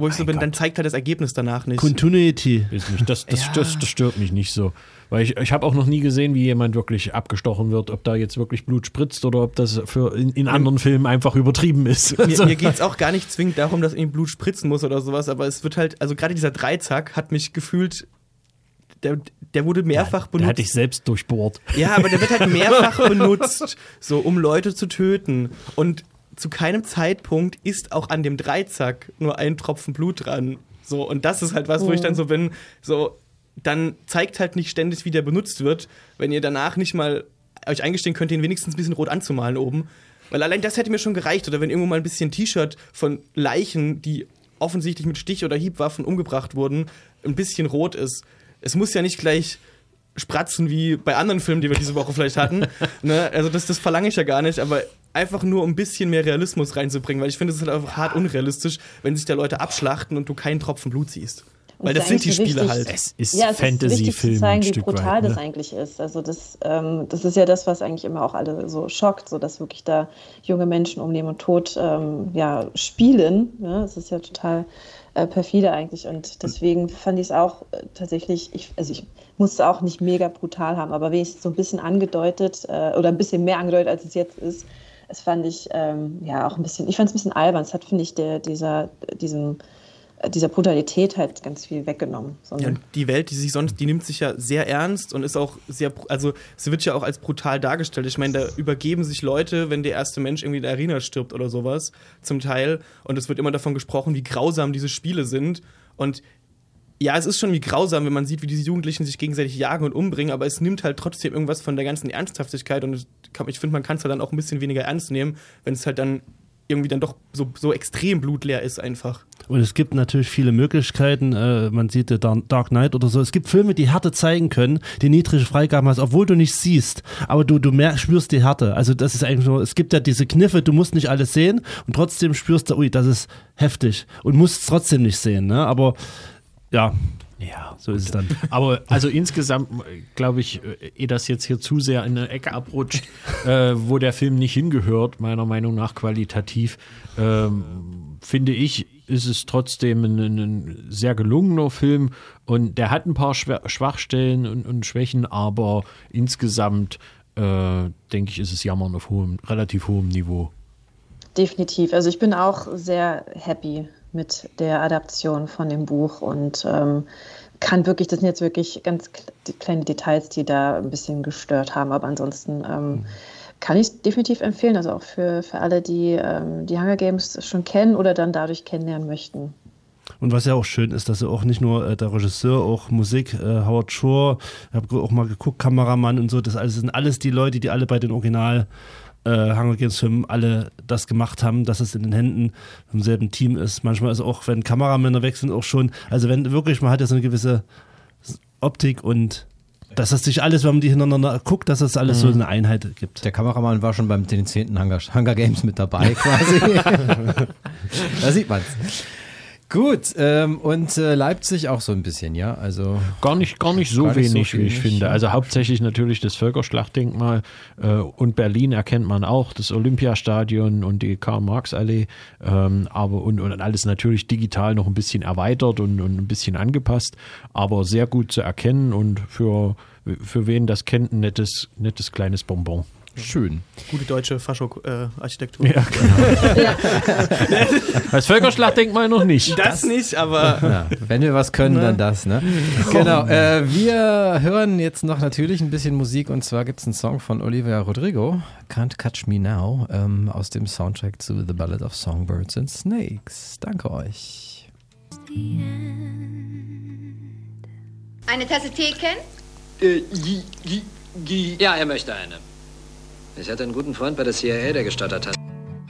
[SPEAKER 9] wo ich so bin, Gott. Dann zeigt halt das Ergebnis danach nicht.
[SPEAKER 10] Continuity.
[SPEAKER 8] Das, das, ja. das, das stört mich nicht so. Weil ich, ich habe auch noch nie gesehen, wie jemand wirklich abgestochen wird, ob da jetzt wirklich Blut spritzt oder ob das für in, in anderen Filmen einfach übertrieben ist.
[SPEAKER 9] Mir, mir geht es auch gar nicht zwingend darum, dass irgendwie Blut spritzen muss oder sowas, aber es wird halt, also gerade dieser Dreizack hat mich gefühlt, der, der wurde mehrfach
[SPEAKER 8] ja,
[SPEAKER 9] benutzt.
[SPEAKER 8] Der hat dich selbst durchbohrt.
[SPEAKER 9] Ja, aber der wird halt mehrfach benutzt, so um Leute zu töten. Und zu keinem Zeitpunkt ist auch an dem Dreizack nur ein Tropfen Blut dran. So, und das ist halt was, wo ich dann so bin, so, dann zeigt halt nicht ständig, wie der benutzt wird, wenn ihr danach nicht mal euch eingestehen könnt, den wenigstens ein bisschen rot anzumalen oben. Weil allein das hätte mir schon gereicht. Oder wenn irgendwo mal ein bisschen T-Shirt von Leichen, die offensichtlich mit Stich- oder Hiebwaffen umgebracht wurden, ein bisschen rot ist. Es muss ja nicht gleich spratzen wie bei anderen Filmen, die wir diese Woche vielleicht hatten. Ne? Also das, das verlange ich ja gar nicht, aber einfach nur um ein bisschen mehr Realismus reinzubringen, weil ich finde, es ist halt einfach hart unrealistisch, wenn sich da Leute abschlachten und du keinen Tropfen Blut siehst. Weil das sind die Spiele
[SPEAKER 5] wichtig,
[SPEAKER 9] halt.
[SPEAKER 8] Es ist
[SPEAKER 5] ja, es
[SPEAKER 8] Fantasy-Film.
[SPEAKER 5] Ist zu zeigen, wie brutal
[SPEAKER 8] weit, ne?
[SPEAKER 5] das eigentlich ist. Also das, ähm, das ist ja das, was eigentlich immer auch alle so schockt, so dass wirklich da junge Menschen um Leben und Tod ähm, ja, spielen. Ne? Das ist ja total äh, perfide eigentlich. Und deswegen fand ich es auch äh, tatsächlich, ich, also ich musste auch nicht mega brutal haben, aber wenigstens so ein bisschen angedeutet äh, oder ein bisschen mehr angedeutet, als es jetzt ist. Das fand ich ähm, ja auch ein bisschen, ich fand es ein bisschen albern. Es hat, finde ich, der, dieser, diesem dieser Brutalität halt ganz viel weggenommen.
[SPEAKER 9] Ja, die Welt, die sich sonst, die nimmt sich ja sehr ernst und ist auch sehr, also sie wird ja auch als brutal dargestellt. Ich meine, da übergeben sich Leute, wenn der erste Mensch irgendwie in der Arena stirbt oder sowas, zum Teil. Und es wird immer davon gesprochen, wie grausam diese Spiele sind. Und ja, es ist schon wie grausam, wenn man sieht, wie diese Jugendlichen sich gegenseitig jagen und umbringen, aber es nimmt halt trotzdem irgendwas von der ganzen Ernsthaftigkeit und ich finde, man kann es halt dann auch ein bisschen weniger ernst nehmen, wenn es halt dann irgendwie dann doch so, so extrem blutleer ist einfach.
[SPEAKER 10] Und es gibt natürlich viele Möglichkeiten, äh, man sieht The Dark Knight oder so, es gibt Filme, die Härte zeigen können, die niedrige Freigaben hast, obwohl du nicht siehst, aber du, du mehr, spürst die Härte, also das ist eigentlich so, es gibt ja diese Kniffe, du musst nicht alles sehen und trotzdem spürst du, ui, das ist heftig und musst es trotzdem nicht sehen, ne? Aber ja,
[SPEAKER 8] Ja, so ist es dann. Aber also insgesamt glaube ich, ehe das jetzt hier zu sehr in eine Ecke abrutscht, äh, wo der Film nicht hingehört, meiner Meinung nach qualitativ, ähm, finde ich, ist es trotzdem ein, ein sehr gelungener Film und der hat ein paar Schwachstellen und, und Schwächen, aber insgesamt äh, denke ich, ist es Jammern auf hohem, relativ hohem Niveau.
[SPEAKER 5] Definitiv. Also ich bin auch sehr happy mit der Adaption von dem Buch und ähm, kann wirklich, das sind jetzt wirklich ganz kleine Details, die da ein bisschen gestört haben, aber ansonsten ähm, kann ich es definitiv empfehlen, also auch für, für alle, die ähm, die Hunger Games schon kennen oder dann dadurch kennenlernen möchten.
[SPEAKER 10] Und was ja auch schön ist, dass er auch nicht nur äh, der Regisseur, auch Musik, äh, Howard Shore, ich habe auch mal geguckt, Kameramann und so, das alles sind alles die Leute, die alle bei den Original Äh, Hunger Games Filmen alle das gemacht haben, dass es in den Händen vom selben Team ist. Manchmal ist auch, wenn Kameramänner weg sind, auch schon, also wenn wirklich, man hat ja so eine gewisse Optik und dass das sich alles, wenn man die hintereinander guckt, dass das alles mhm. so eine Einheit gibt.
[SPEAKER 3] Der Kameramann war schon beim den zehnten Hunger, Hunger Games mit dabei quasi. Da sieht man's. Gut, ähm, und äh, Leipzig auch so ein bisschen, ja? Also
[SPEAKER 8] gar nicht, gar nicht so
[SPEAKER 3] gar nicht
[SPEAKER 8] wenig,
[SPEAKER 3] so
[SPEAKER 8] wie ich
[SPEAKER 3] wenig,
[SPEAKER 8] finde.
[SPEAKER 3] ja.
[SPEAKER 8] Also hauptsächlich natürlich das Völkerschlachtdenkmal äh, und Berlin erkennt man auch, das Olympiastadion und die Karl-Marx-Allee, ähm, aber und, und alles natürlich digital noch ein bisschen erweitert und, und ein bisschen angepasst, aber sehr gut zu erkennen und für, für wen das kennt, ein nettes, nettes kleines Bonbon.
[SPEAKER 3] Schön.
[SPEAKER 9] Gute deutsche Fascho-Architektur.
[SPEAKER 8] Äh, ja, genau. Ja. Das Völkerschlachtdenkmal noch nicht.
[SPEAKER 9] Das, das nicht, aber
[SPEAKER 3] ja, wenn wir was können, dann das, ne? Genau. Äh, wir hören jetzt noch natürlich ein bisschen Musik und zwar gibt es einen Song von Olivia Rodrigo, Can't Catch Me Now, ähm, aus dem Soundtrack zu The Ballad of Songbirds and Snakes. Danke euch.
[SPEAKER 11] Eine Tasse Tee, Ken?
[SPEAKER 12] Äh, gi, gi, gi. Ja, er möchte eine. Ich hatte einen guten Freund bei der C I A, der gestottert hat.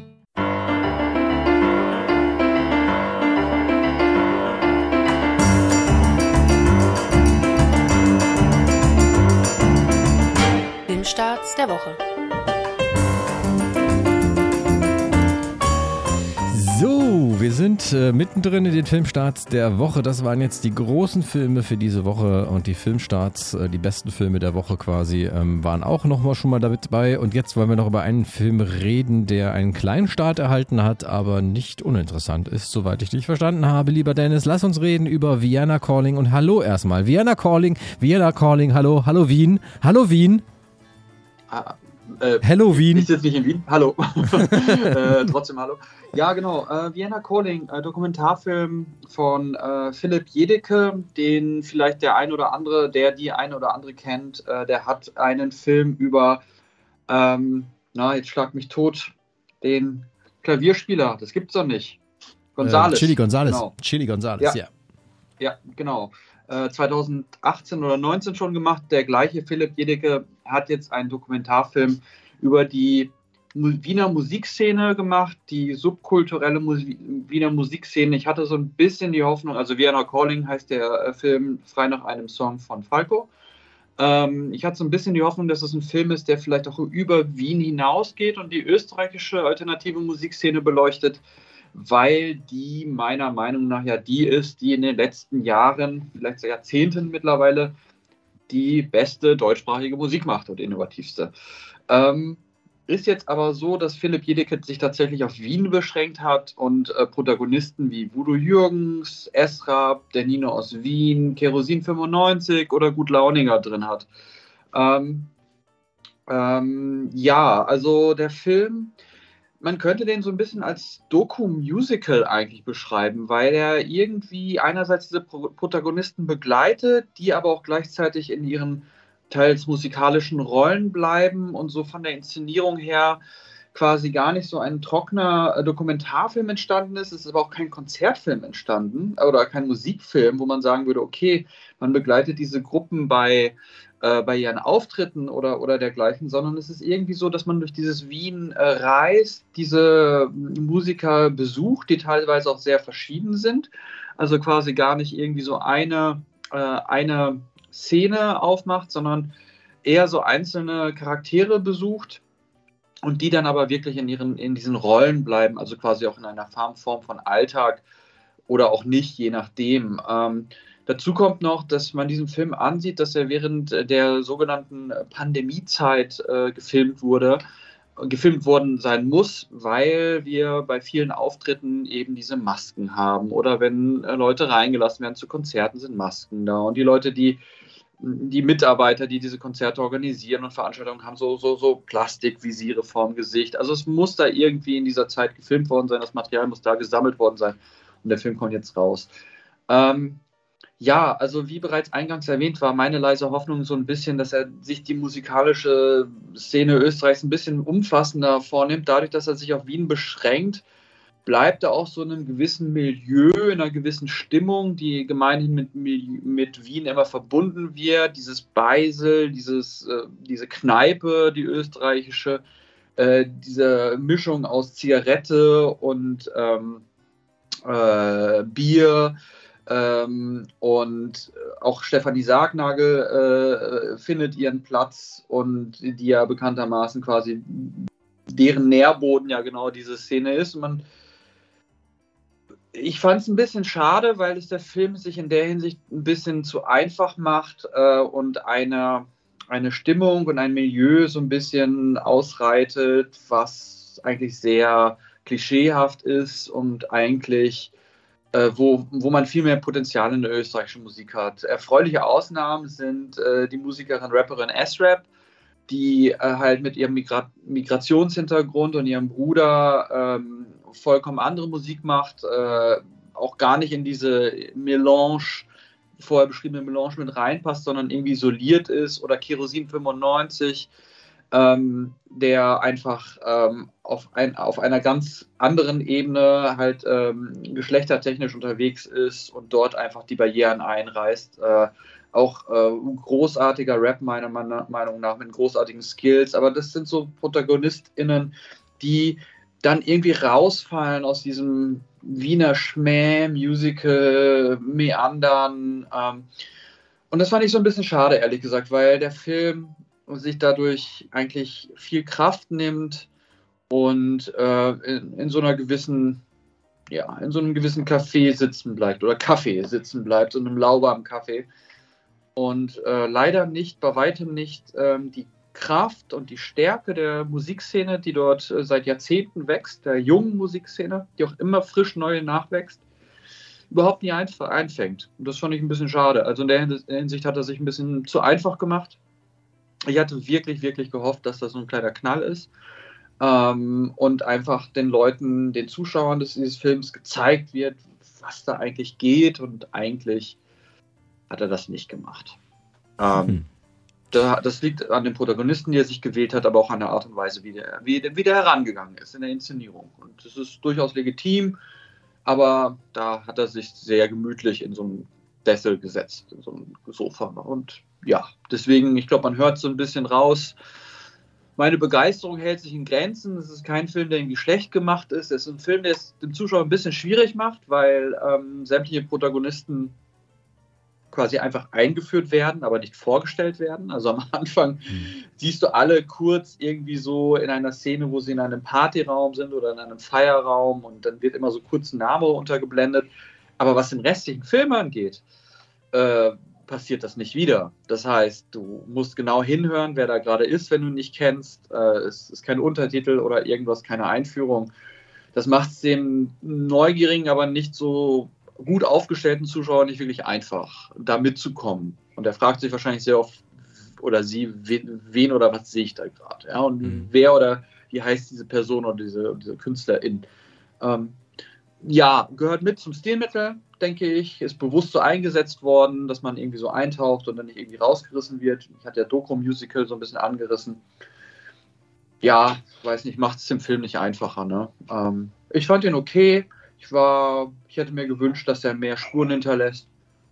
[SPEAKER 2] Filmstarts der Woche.
[SPEAKER 3] So, wir sind äh, mittendrin in den Filmstarts der Woche. Das waren jetzt die großen Filme für diese Woche und die Filmstarts, äh, die besten Filme der Woche quasi, ähm, waren auch nochmal schon mal dabei. Und jetzt wollen wir noch über einen Film reden, der einen kleinen Start erhalten hat, aber nicht uninteressant ist, soweit ich dich verstanden habe. Lieber Dennis, lass uns reden über Vienna Calling und hallo erstmal. Vienna Calling, Vienna Calling, hallo, hallo Wien, hallo Wien.
[SPEAKER 13] Ah. Äh,
[SPEAKER 3] Hello Wien.
[SPEAKER 13] Ich sitze nicht in Wien. Hallo. äh, trotzdem hallo. Ja, genau. Äh, Vienna Calling, äh, Dokumentarfilm von äh, Philipp Jedicke, den vielleicht der ein oder andere, der die ein oder andere kennt. Äh, der hat einen Film über, ähm, na, jetzt schlag mich tot, den Klavierspieler. Das gibt's doch nicht. González.
[SPEAKER 3] Äh, Chili González.
[SPEAKER 13] Genau.
[SPEAKER 3] Chili González,
[SPEAKER 13] ja.
[SPEAKER 3] ja.
[SPEAKER 13] Ja, genau. zwanzig achtzehn oder neunzehn schon gemacht. Der gleiche Philipp Jedicke hat jetzt einen Dokumentarfilm über die Wiener Musikszene gemacht, die subkulturelle Musik, Wiener Musikszene. Ich hatte so ein bisschen die Hoffnung, also Vienna Calling heißt der Film frei nach einem Song von Falco. Ähm, ich hatte so ein bisschen die Hoffnung, dass es ein Film ist, der vielleicht auch über Wien hinausgeht und die österreichische alternative Musikszene beleuchtet, weil die meiner Meinung nach ja die ist, die in den letzten Jahren, vielleicht Jahrzehnten mittlerweile, die beste deutschsprachige Musik macht und innovativste. Ähm, ist jetzt aber so, dass Philipp Jedicke sich tatsächlich auf Wien beschränkt hat und äh, Protagonisten wie Udo Jürgens, Esrap, der Nino aus Wien, Kerosin fünfundneunzig oder Gut Launinger drin hat. Ähm, ähm, ja, also der Film... Man könnte den so ein bisschen als Doku-Musical eigentlich beschreiben, weil er irgendwie einerseits diese Pro- Protagonisten begleitet, die aber auch gleichzeitig in ihren teils musikalischen Rollen bleiben und so von der Inszenierung her quasi gar nicht so ein trockener äh, Dokumentarfilm entstanden ist. Es ist aber auch kein Konzertfilm entstanden oder kein Musikfilm, wo man sagen würde, okay, man begleitet diese Gruppen bei bei ihren Auftritten oder, oder dergleichen, sondern es ist irgendwie so, dass man durch dieses Wien äh, reist, diese Musiker besucht, die teilweise auch sehr verschieden sind, also quasi gar nicht irgendwie so eine, äh, eine Szene aufmacht, sondern eher so einzelne Charaktere besucht und die dann aber wirklich in, ihren, in diesen Rollen bleiben, also quasi auch in einer Form von Alltag oder auch nicht, je nachdem. Ähm, Dazu kommt noch, dass man diesen Film ansieht, dass er während der sogenannten Pandemiezeit äh, gefilmt wurde, gefilmt worden sein muss, weil wir bei vielen Auftritten eben diese Masken haben. Oder wenn äh, Leute reingelassen werden zu Konzerten, sind Masken da. Und die Leute, die, die Mitarbeiter, die diese Konzerte organisieren und Veranstaltungen haben, so, so, so Plastikvisiere vorm Gesicht. Also es muss da irgendwie in dieser Zeit gefilmt worden sein, das Material muss da gesammelt worden sein. Und der Film kommt jetzt raus. Ähm, Ja, also wie bereits eingangs erwähnt, war meine leise Hoffnung so ein bisschen, dass er sich die musikalische Szene Österreichs ein bisschen umfassender vornimmt. Dadurch, dass er sich auf Wien beschränkt, bleibt er auch so in einem gewissen Milieu, in einer gewissen Stimmung, die gemeinhin mit, mit Wien immer verbunden wird. Dieses Beisel, dieses, äh, diese Kneipe, die österreichische, äh, diese Mischung aus Zigarette und ähm, äh, Bier. Ähm, und auch Stefanie Sargnagel äh, findet ihren Platz und die ja bekanntermaßen quasi deren Nährboden ja genau diese Szene ist. Und man, ich fand es ein bisschen schade, weil es der Film sich in der Hinsicht ein bisschen zu einfach macht äh, und eine, eine Stimmung und ein Milieu so ein bisschen ausreitet, was eigentlich sehr klischeehaft ist und eigentlich Äh, wo, wo man viel mehr Potenzial in der österreichischen Musik hat. Erfreuliche Ausnahmen sind äh, die Musikerin, Rapperin S-Rap, die äh, halt mit ihrem Migra- Migrationshintergrund und ihrem Bruder ähm, vollkommen andere Musik macht, äh, auch gar nicht in diese Melange, vorher beschriebene Melange mit reinpasst, sondern irgendwie isoliert ist. Oder Kerosin fünfundneunzig, Ähm, der einfach ähm, auf, ein, auf einer ganz anderen Ebene halt ähm, geschlechtertechnisch unterwegs ist und dort einfach die Barrieren einreißt. Äh, auch äh, großartiger Rap meiner Meinung nach mit großartigen Skills, aber das sind so ProtagonistInnen, die dann irgendwie rausfallen aus diesem Wiener Schmäh, Musical, Meandern. Ähm, und das fand ich so ein bisschen schade, ehrlich gesagt, weil der Film sich dadurch eigentlich viel Kraft nimmt und äh, in, in so einer gewissen ja, in so einem gewissen Café sitzen bleibt oder Kaffee sitzen bleibt, so einem lauwarmen Kaffee. Und äh, leider nicht, bei weitem nicht ähm, die Kraft und die Stärke der Musikszene, die dort äh, seit Jahrzehnten wächst, der jungen Musikszene, die auch immer frisch neu nachwächst, überhaupt nie einf- einfängt. Und das fand ich ein bisschen schade. Also in der Hinsicht hat er sich ein bisschen zu einfach gemacht. Ich hatte wirklich, wirklich gehofft, dass das so ein kleiner Knall ist ähm, und einfach den Leuten, den Zuschauern des, dieses Films gezeigt wird, was da eigentlich geht, und eigentlich hat er das nicht gemacht. Ähm, hm. da, das liegt an den Protagonisten, die er sich gewählt hat, aber auch an der Art und Weise, wie der, wie, wie der herangegangen ist in der Inszenierung. Und das ist durchaus legitim, aber da hat er sich sehr gemütlich in so einen Sessel gesetzt, in so ein Sofa. Und ja, deswegen, ich glaube, man hört so ein bisschen raus, meine Begeisterung hält sich in Grenzen. Es ist kein Film, der irgendwie schlecht gemacht ist. Es ist ein Film, der es dem Zuschauer ein bisschen schwierig macht, weil ähm, sämtliche Protagonisten quasi einfach eingeführt werden, aber nicht vorgestellt werden. Also am Anfang mhm. siehst du alle kurz irgendwie so in einer Szene, wo sie in einem Partyraum sind oder in einem Feierraum, und dann wird immer so kurz ein Name untergeblendet. Aber was den restlichen Film angeht, äh, passiert das nicht wieder. Das heißt, du musst genau hinhören, wer da gerade ist, wenn du ihn nicht kennst. Äh, es ist kein Untertitel oder irgendwas, keine Einführung. Das macht es dem neugierigen, aber nicht so gut aufgestellten Zuschauer nicht wirklich einfach, da mitzukommen. Und er fragt sich wahrscheinlich sehr oft, oder sie, wen, wen oder was sehe ich da gerade? Ja? Und mhm. wer oder wie heißt diese Person oder diese, diese Künstlerin? Ähm, ja, gehört mit zum Stilmittel, denke ich, ist bewusst so eingesetzt worden, dass man irgendwie so eintaucht und dann nicht irgendwie rausgerissen wird. Ich hatte ja Doku-Musical so ein bisschen angerissen. Ja, weiß nicht, macht es dem Film nicht einfacher. Ne? Ähm, ich fand ihn okay. Ich war, ich hätte mir gewünscht, dass er mehr Spuren hinterlässt.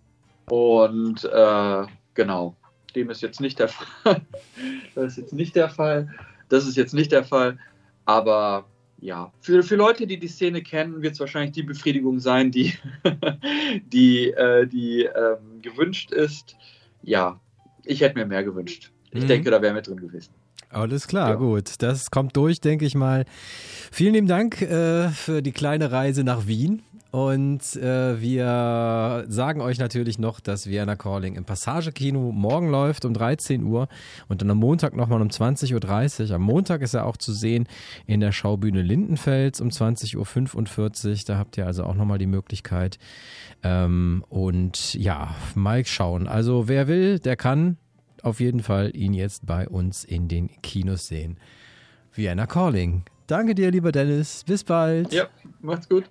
[SPEAKER 13] Und äh, genau, dem ist jetzt nicht der Fall. Das ist jetzt nicht der Fall. Das ist jetzt nicht der Fall. Aber ja, für, für Leute, die die Szene kennen, wird es wahrscheinlich die Befriedigung sein, die, die, äh, die ähm, gewünscht ist. Ja, ich hätte mir mehr gewünscht. Ich mhm. denke, da wäre mehr drin gewesen.
[SPEAKER 3] Alles klar,
[SPEAKER 13] ja.
[SPEAKER 3] gut. Das kommt durch, denke ich mal. Vielen lieben Dank äh, für die kleine Reise nach Wien. Und äh, wir sagen euch natürlich noch, dass Vienna Calling im Passage-Kino morgen läuft um dreizehn Uhr und dann am Montag nochmal um zwanzig Uhr dreißig. Am Montag ist er auch zu sehen in der Schaubühne Lindenfels um zwanzig Uhr fünfundvierzig. Da habt ihr also auch nochmal die Möglichkeit. Ähm, und ja, mal schauen. Also wer will, der kann auf jeden Fall ihn jetzt bei uns in den Kinos sehen. Vienna Calling. Danke dir, lieber Dennis. Bis bald.
[SPEAKER 13] Ja, macht's gut.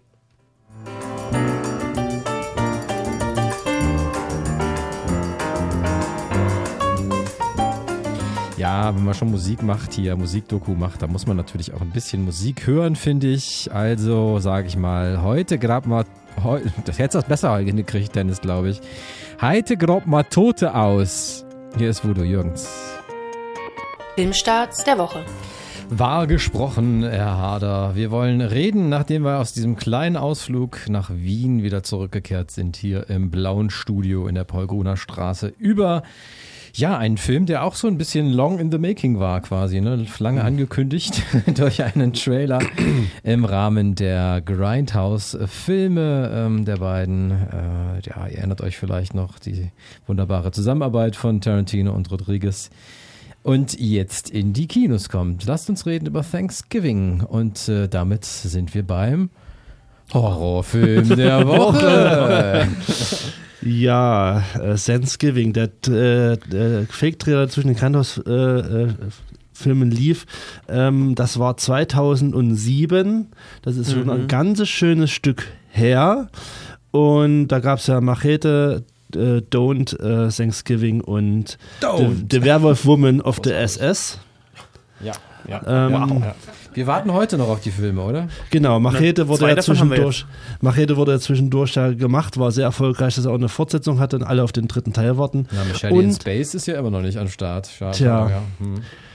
[SPEAKER 3] Ja, wenn man schon Musik macht, hier Musikdoku macht, da muss man natürlich auch ein bisschen Musik hören, finde ich. Also sage ich mal, heute grad mal, heu, das hättest du das besser hingekriegt, Dennis, glaube ich. Heute grob mal Tote aus. Hier ist Voodoo Jürgens.
[SPEAKER 2] Filmstarts der Woche.
[SPEAKER 3] Wahr gesprochen, Herr Harder. Wir wollen reden, nachdem wir aus diesem kleinen Ausflug nach Wien wieder zurückgekehrt sind, hier im blauen Studio in der Paul-Gruner-Straße, über ja, einen Film, der auch so ein bisschen long in the making war quasi, ne? Lange angekündigt durch einen Trailer im Rahmen der Grindhouse-Filme ähm, der beiden. Äh, ja, ihr erinnert euch vielleicht noch die wunderbare Zusammenarbeit von Tarantino und Rodriguez. Und jetzt in die Kinos kommt. Lasst uns reden über Thanksgiving. Und äh, damit sind wir beim Horrorfilm der Woche.
[SPEAKER 10] Ja, äh, Thanksgiving, der, äh, der Fake-Trailer zwischen den Grindhouse-Filmen äh, lief. Ähm, das war zweitausendsieben. Das ist schon mhm. ein ganzes schönes Stück her. Und da gab es ja Machete, Uh, Don't uh, Thanksgiving und
[SPEAKER 3] Don't.
[SPEAKER 10] The, The Werewolf Woman of the S S.
[SPEAKER 3] Ja, ja,
[SPEAKER 10] ähm,
[SPEAKER 3] ja, ja. Wir warten heute noch auf die Filme, oder?
[SPEAKER 10] Genau, Machete wurde ja zwischendurch, Machete wurde ja zwischendurch ja gemacht, war sehr erfolgreich, dass er auch eine Fortsetzung hatte und alle auf den dritten Teil warten.
[SPEAKER 3] Ja, Michelle in Space ist ja immer noch nicht am Start. Schade,
[SPEAKER 10] tja.
[SPEAKER 3] Ja. Hm.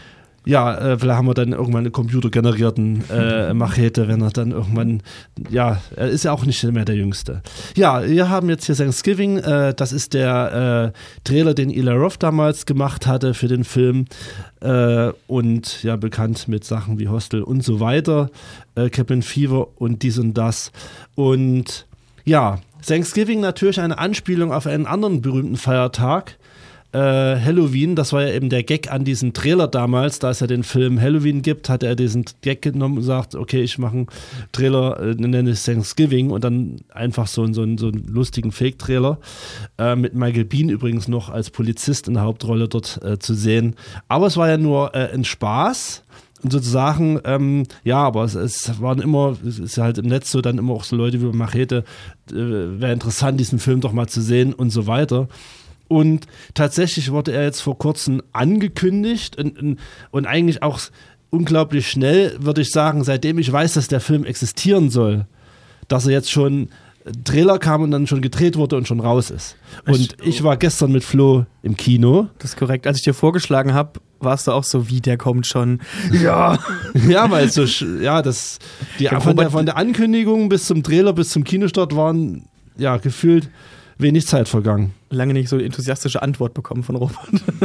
[SPEAKER 10] ja, äh, vielleicht haben wir dann irgendwann einen computergenerierten äh, Machete, wenn er dann irgendwann, ja, er ist ja auch nicht mehr der Jüngste. Ja, wir haben jetzt hier Thanksgiving, äh, das ist der äh, Trailer, den Eli Roth damals gemacht hatte für den Film äh, und ja, bekannt mit Sachen wie Hostel und so weiter, äh, Cabin Fever und dies und das. Und ja, Thanksgiving natürlich eine Anspielung auf einen anderen berühmten Feiertag, Äh, Halloween, das war ja eben der Gag an diesem Trailer damals, da es ja den Film Halloween gibt, hat er diesen Gag genommen und sagt, okay, ich mache einen Trailer, äh, nenne es Thanksgiving und dann einfach so, so, so einen lustigen Fake-Trailer äh, mit Michael Biehn übrigens noch als Polizist in der Hauptrolle dort äh, zu sehen. Aber es war ja nur äh, ein Spaß. Und sozusagen, ähm, ja, aber es, es waren immer, es ist ja halt im Netz so, dann immer auch so Leute wie Machete, äh, wäre interessant, diesen Film doch mal zu sehen und so weiter. Und tatsächlich wurde er jetzt vor kurzem angekündigt und, und, und eigentlich auch unglaublich schnell, würde ich sagen, seitdem ich weiß, dass der Film existieren soll, dass er jetzt schon Trailer kam und dann schon gedreht wurde und schon raus ist. Und ich war gestern mit Flo im Kino.
[SPEAKER 9] Das ist korrekt. Als ich dir vorgeschlagen habe, warst du auch so, wie, der kommt schon. Ja.
[SPEAKER 10] Ja, weil so, ja, das, die, von, der, von der Ankündigung bis zum Trailer, bis zum Kinostart waren, ja, gefühlt wenig Zeit vergangen.
[SPEAKER 9] Lange nicht so eine enthusiastische Antwort bekommen von Robert.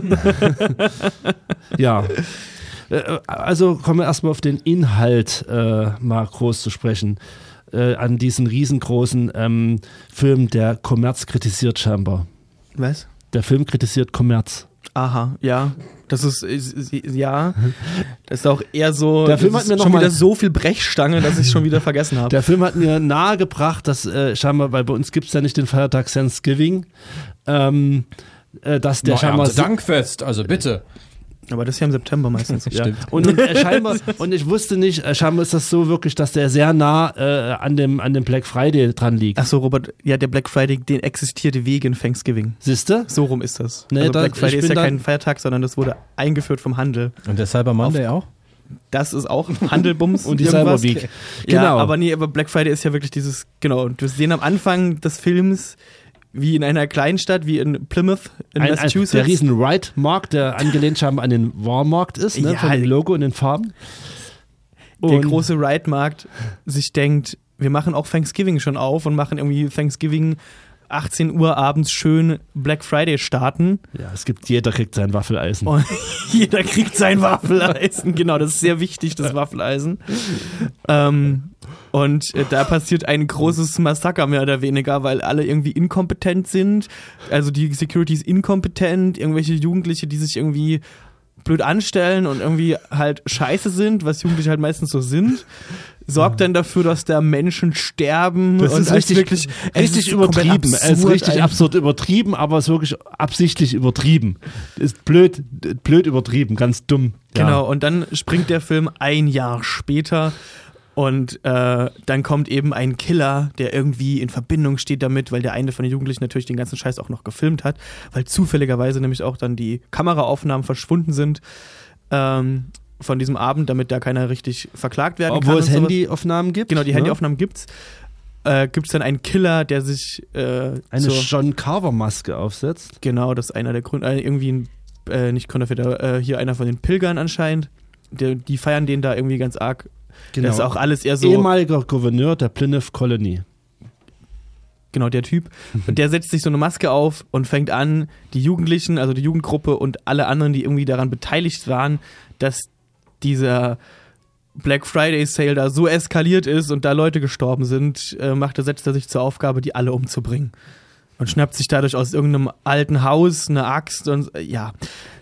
[SPEAKER 10] Ja. Also kommen wir erstmal auf den Inhalt äh, mal groß zu sprechen. Äh, an diesen riesengroßen ähm, Film, der Kommerz kritisiert scheinbar.
[SPEAKER 9] Was?
[SPEAKER 10] Der Film kritisiert Kommerz.
[SPEAKER 9] Aha, ja. Das ist, ist, ist ja, das ist auch eher so,
[SPEAKER 10] der Film hat mir noch
[SPEAKER 9] schon
[SPEAKER 10] mal
[SPEAKER 9] wieder so viel Brechstange, dass ich es schon wieder vergessen habe.
[SPEAKER 10] Der Film hat mir nahegebracht, dass äh, scheinbar, weil bei uns gibt es ja nicht den Feiertag Thanksgiving, ähm, äh, dass der
[SPEAKER 3] Na,
[SPEAKER 10] scheinbar...
[SPEAKER 3] Dankfest, also bitte.
[SPEAKER 9] Aber das ist ja im September meistens.
[SPEAKER 10] Ja. Und, und, äh, scheinbar, und ich wusste nicht, äh, scheinbar ist das so wirklich, dass der sehr nah äh, an, dem, an dem Black Friday dran liegt.
[SPEAKER 9] Ach so, Robert, ja, der Black Friday, den existierte wegen Thanksgiving.
[SPEAKER 10] Siehste?
[SPEAKER 9] So rum ist das.
[SPEAKER 10] Nee,
[SPEAKER 9] also
[SPEAKER 10] da,
[SPEAKER 9] Black Friday ist ja kein Feiertag, sondern das wurde eingeführt vom Handel.
[SPEAKER 3] Und der Cyber Monday auch?
[SPEAKER 9] Das ist auch Handelbums.
[SPEAKER 10] Und die Cyber Week.
[SPEAKER 9] Genau. Ja, aber nee, aber Black Friday ist ja wirklich dieses, genau, und wir sehen am Anfang des Films, wie in einer Kleinstadt, wie in Plymouth in
[SPEAKER 10] ein,
[SPEAKER 9] Massachusetts.
[SPEAKER 10] Ein, der riesen Wright-Markt, der angelehnt scheinbar an den Walmart ist, ne,
[SPEAKER 9] ja,
[SPEAKER 10] von dem Logo und den Farben.
[SPEAKER 9] Und der große Wright-Markt sich denkt, wir machen auch Thanksgiving schon auf und machen irgendwie Thanksgiving achtzehn Uhr abends schön Black Friday starten.
[SPEAKER 10] Ja, es gibt, jeder kriegt sein Waffeleisen.
[SPEAKER 9] Und jeder kriegt sein Waffeleisen, genau, das ist sehr wichtig, das Waffeleisen. ähm, und äh, da passiert ein großes Massaker mehr oder weniger, weil alle irgendwie inkompetent sind. Also die Security ist inkompetent, irgendwelche Jugendliche, die sich irgendwie blöd anstellen und irgendwie halt scheiße sind, was Jugendliche halt meistens so sind, sorgt dann dafür, dass da Menschen sterben.
[SPEAKER 10] Das
[SPEAKER 9] und
[SPEAKER 10] ist richtig,
[SPEAKER 9] wirklich,
[SPEAKER 10] richtig
[SPEAKER 9] ist
[SPEAKER 10] übertrieben. Es ist richtig
[SPEAKER 9] eigentlich.
[SPEAKER 10] absurd übertrieben, aber es ist wirklich absichtlich übertrieben. Ist blöd, blöd übertrieben, ganz dumm.
[SPEAKER 9] Genau,
[SPEAKER 10] ja.
[SPEAKER 9] Und dann springt der Film ein Jahr später und äh, dann kommt eben ein Killer, der irgendwie in Verbindung steht damit, weil der eine von den Jugendlichen natürlich den ganzen Scheiß auch noch gefilmt hat, weil zufälligerweise nämlich auch dann die Kameraaufnahmen verschwunden sind ähm, von diesem Abend, damit da keiner richtig verklagt werden
[SPEAKER 10] Obwohl
[SPEAKER 9] kann.
[SPEAKER 10] Obwohl es Handyaufnahmen gibt.
[SPEAKER 9] Genau, die
[SPEAKER 10] ne?
[SPEAKER 9] Handyaufnahmen gibt's. Äh, gibt es dann einen Killer, der sich äh,
[SPEAKER 10] eine
[SPEAKER 9] zur,
[SPEAKER 10] John Carver-Maske aufsetzt.
[SPEAKER 9] Genau, das ist einer der Gründe, äh, irgendwie ein, äh, nicht Konterfeiter, äh, hier einer von den Pilgern anscheinend. Der, die feiern den da irgendwie ganz arg.
[SPEAKER 10] Genau.
[SPEAKER 9] Das ist auch alles eher so.
[SPEAKER 10] Ehemaliger Gouverneur der Plymouth Colony.
[SPEAKER 9] Genau, der Typ. Und der setzt sich so eine Maske auf und fängt an, die Jugendlichen, also die Jugendgruppe und alle anderen, die irgendwie daran beteiligt waren, dass dieser Black Friday Sale da so eskaliert ist und da Leute gestorben sind, äh, macht er, setzt er sich zur Aufgabe, die alle umzubringen. Und schnappt sich dadurch aus irgendeinem alten Haus eine Axt und äh, ja.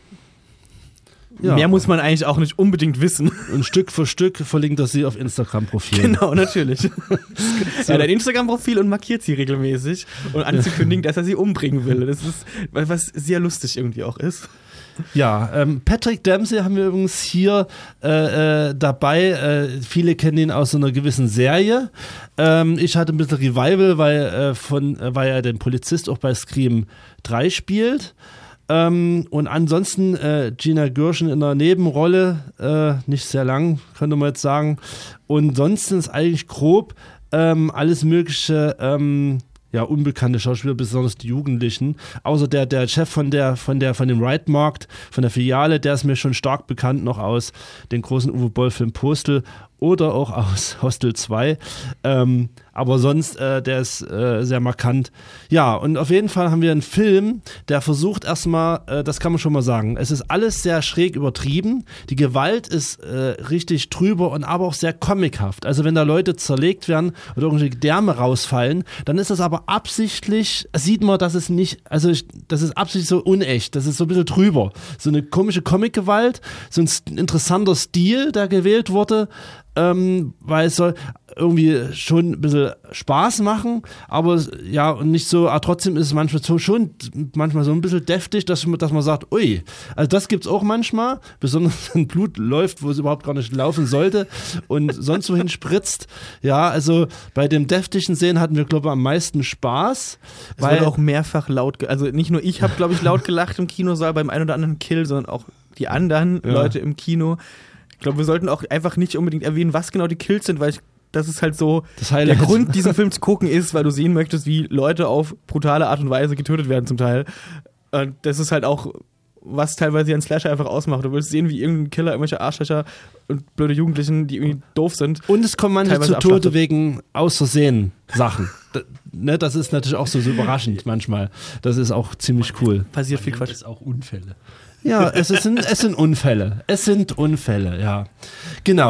[SPEAKER 9] Ja. Mehr muss man eigentlich auch nicht unbedingt wissen.
[SPEAKER 10] Und Stück für Stück verlinkt er sie auf Instagram-Profilen.
[SPEAKER 9] Genau, natürlich. So. Er hat ein Instagram-Profil und markiert sie regelmäßig und anzukündigen, dass er sie umbringen will. Das ist, was sehr lustig irgendwie auch ist.
[SPEAKER 10] Ja, ähm, Patrick Dempsey haben wir übrigens hier äh, äh, dabei. Äh, viele kennen ihn aus so einer gewissen Serie. Ähm, ich hatte ein bisschen Revival, weil, äh, von, äh, weil er den Polizist auch bei Scream drei spielt. Ähm, und ansonsten äh, Gina Gershon in einer Nebenrolle, äh, nicht sehr lang, könnte man jetzt sagen. Und ansonsten ist eigentlich grob ähm, alles Mögliche ähm, ja, unbekannte Schauspieler, besonders die Jugendlichen. Außer der, der Chef von der, von der, von dem Right-Markt, von der Filiale, der ist mir schon stark bekannt noch aus den großen Uwe Boll-Film Postel oder auch aus Hostel zwei. Ähm, aber sonst, äh, der ist äh, sehr markant. Ja, und auf jeden Fall haben wir einen Film, der versucht erstmal, äh, das kann man schon mal sagen, es ist alles sehr schräg übertrieben. Die Gewalt ist äh, richtig drüber und aber auch sehr comichaft. Also wenn da Leute zerlegt werden oder irgendwelche Gedärme rausfallen, dann ist das aber absichtlich, sieht man, dass es nicht, also ich, das ist absichtlich so unecht, das ist so ein bisschen drüber. So eine komische Comic-Gewalt, so ein interessanter Stil, der gewählt wurde, ähm, weil es soll irgendwie schon ein bisschen Spaß machen, aber ja, und nicht so, aber trotzdem ist es manchmal so, schon manchmal so ein bisschen deftig, dass, dass man sagt, ui, also das gibt's auch manchmal, besonders wenn Blut läuft, wo es überhaupt gar nicht laufen sollte und sonst wohin spritzt. Ja, also bei dem deftigen Szenen hatten wir, glaube ich, am meisten Spaß.
[SPEAKER 9] Es weil wurde auch mehrfach laut, ge- also nicht nur ich habe, glaube ich, laut gelacht im Kinosaal beim einen oder anderen Kill, sondern auch die anderen ja. Leute im Kino. Ich glaube, wir sollten auch einfach nicht unbedingt erwähnen, was genau die Kills sind, weil ich das ist halt so, der Grund, diesen Film zu gucken, ist, weil du sehen möchtest, wie Leute auf brutale Art und Weise getötet werden zum Teil. Und das ist halt auch, was teilweise einen Slasher einfach ausmacht. Du willst sehen, wie irgendein Killer, irgendwelche Arschlöcher und blöde Jugendlichen, die irgendwie doof sind.
[SPEAKER 10] Und es kommen manche zu Tode wegen aus Versehen Sachen. Das, ne, das ist natürlich auch so, so überraschend manchmal. Das ist auch ziemlich cool.
[SPEAKER 8] Passiert viel Quatsch. Es auch Unfälle.
[SPEAKER 10] Ja, es sind, es sind Unfälle. Es sind Unfälle, ja. Genau.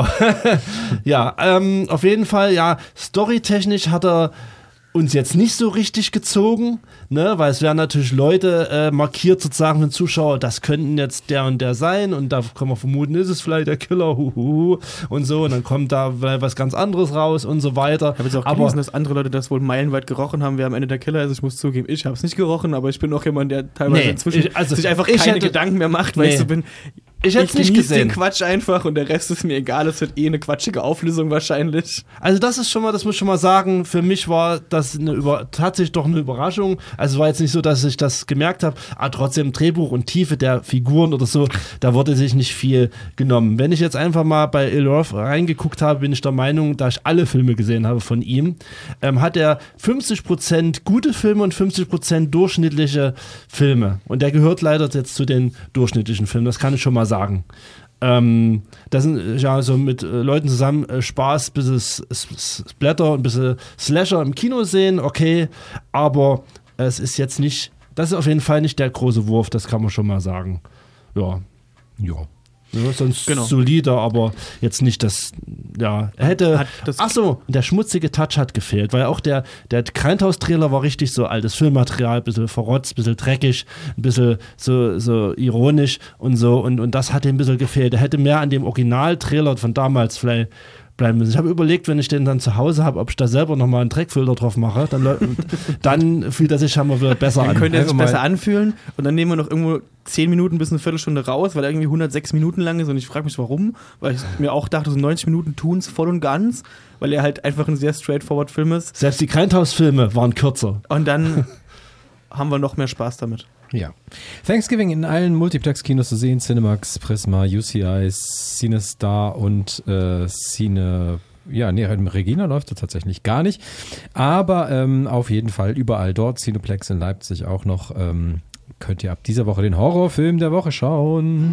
[SPEAKER 10] ja, ähm, auf jeden Fall, ja, storytechnisch hat er uns jetzt nicht so richtig gezogen, ne, weil es werden natürlich Leute äh, markiert sozusagen für den Zuschauer, das könnten jetzt der und der sein und da kann man vermuten, ist es vielleicht der Killer, huhuhu, und so, und dann kommt da was ganz anderes raus und so weiter.
[SPEAKER 9] Ich habe jetzt auch aber gelesen, dass andere Leute das wohl meilenweit gerochen haben, wer am Ende der Killer ist. Ich muss zugeben, ich habe es nicht gerochen, aber ich bin auch jemand, der teilweise nee, inzwischen
[SPEAKER 10] ich, also,
[SPEAKER 9] sich einfach keine hätte,
[SPEAKER 10] Gedanken
[SPEAKER 9] mehr macht, weil nee. ich so bin,
[SPEAKER 10] ich hätte es nicht gesehen.
[SPEAKER 9] Den Quatsch einfach und der Rest ist mir egal, es wird eh eine quatschige Auflösung wahrscheinlich.
[SPEAKER 10] Also das ist schon mal, das muss ich schon mal sagen, für mich war das eine Über- tatsächlich doch eine Überraschung. Also es war jetzt nicht so, dass ich das gemerkt habe, aber trotzdem Drehbuch und Tiefe der Figuren oder so, da wurde sich nicht viel genommen. Wenn ich jetzt einfach mal bei Il Roth reingeguckt habe, bin ich der Meinung, da ich alle Filme gesehen habe von ihm, ähm, hat er fünfzig Prozent gute Filme und fünfzig Prozent durchschnittliche Filme. Und der gehört leider jetzt zu den durchschnittlichen Filmen, das kann ich schon mal sagen. Ähm, das sind ja so mit äh, Leuten zusammen äh, Spaß, ein bisschen Splatter, ein bisschen Slasher im Kino sehen, okay, aber äh, es ist jetzt nicht, das ist auf jeden Fall nicht der große Wurf, das kann man schon mal sagen. Ja. Ja. Ja, sonst genau. solider, aber jetzt nicht das, ja, er hätte, ach so, der schmutzige Touch hat gefehlt, weil auch der, der Grindhouse-Trailer war richtig so altes Filmmaterial, ein bisschen verrotzt, ein bisschen dreckig, ein bisschen so, so ironisch und so, und, und das hat ihm ein bisschen gefehlt. Er hätte mehr an dem Original-Trailer von damals vielleicht bleiben müssen. Ich habe überlegt, wenn ich den dann zu Hause habe, ob ich da selber nochmal einen Dreckfilter drauf mache, dann, dann fühlt er sich schon mal wieder besser
[SPEAKER 9] dann
[SPEAKER 10] an.
[SPEAKER 9] Dann könnte er sich besser anfühlen und dann nehmen wir noch irgendwo zehn Minuten bis eine Viertelstunde raus, weil er irgendwie hundertsechs Minuten lang ist und ich frage mich warum, weil ich mir auch dachte, so neunzig Minuten tun es voll und ganz, weil er halt einfach ein sehr straightforward Film ist.
[SPEAKER 10] Selbst die Grindhouse-Filme waren kürzer.
[SPEAKER 9] Und dann haben wir noch mehr Spaß damit.
[SPEAKER 3] Ja. Thanksgiving in allen Multiplex-Kinos zu sehen, Cinemax, Prisma, U C I, CineStar und äh, Cine... Ja, nee, Regina läuft es tatsächlich gar nicht. Aber ähm, auf jeden Fall überall dort, Cineplex in Leipzig auch noch, ähm, könnt ihr ab dieser Woche den Horrorfilm der Woche schauen.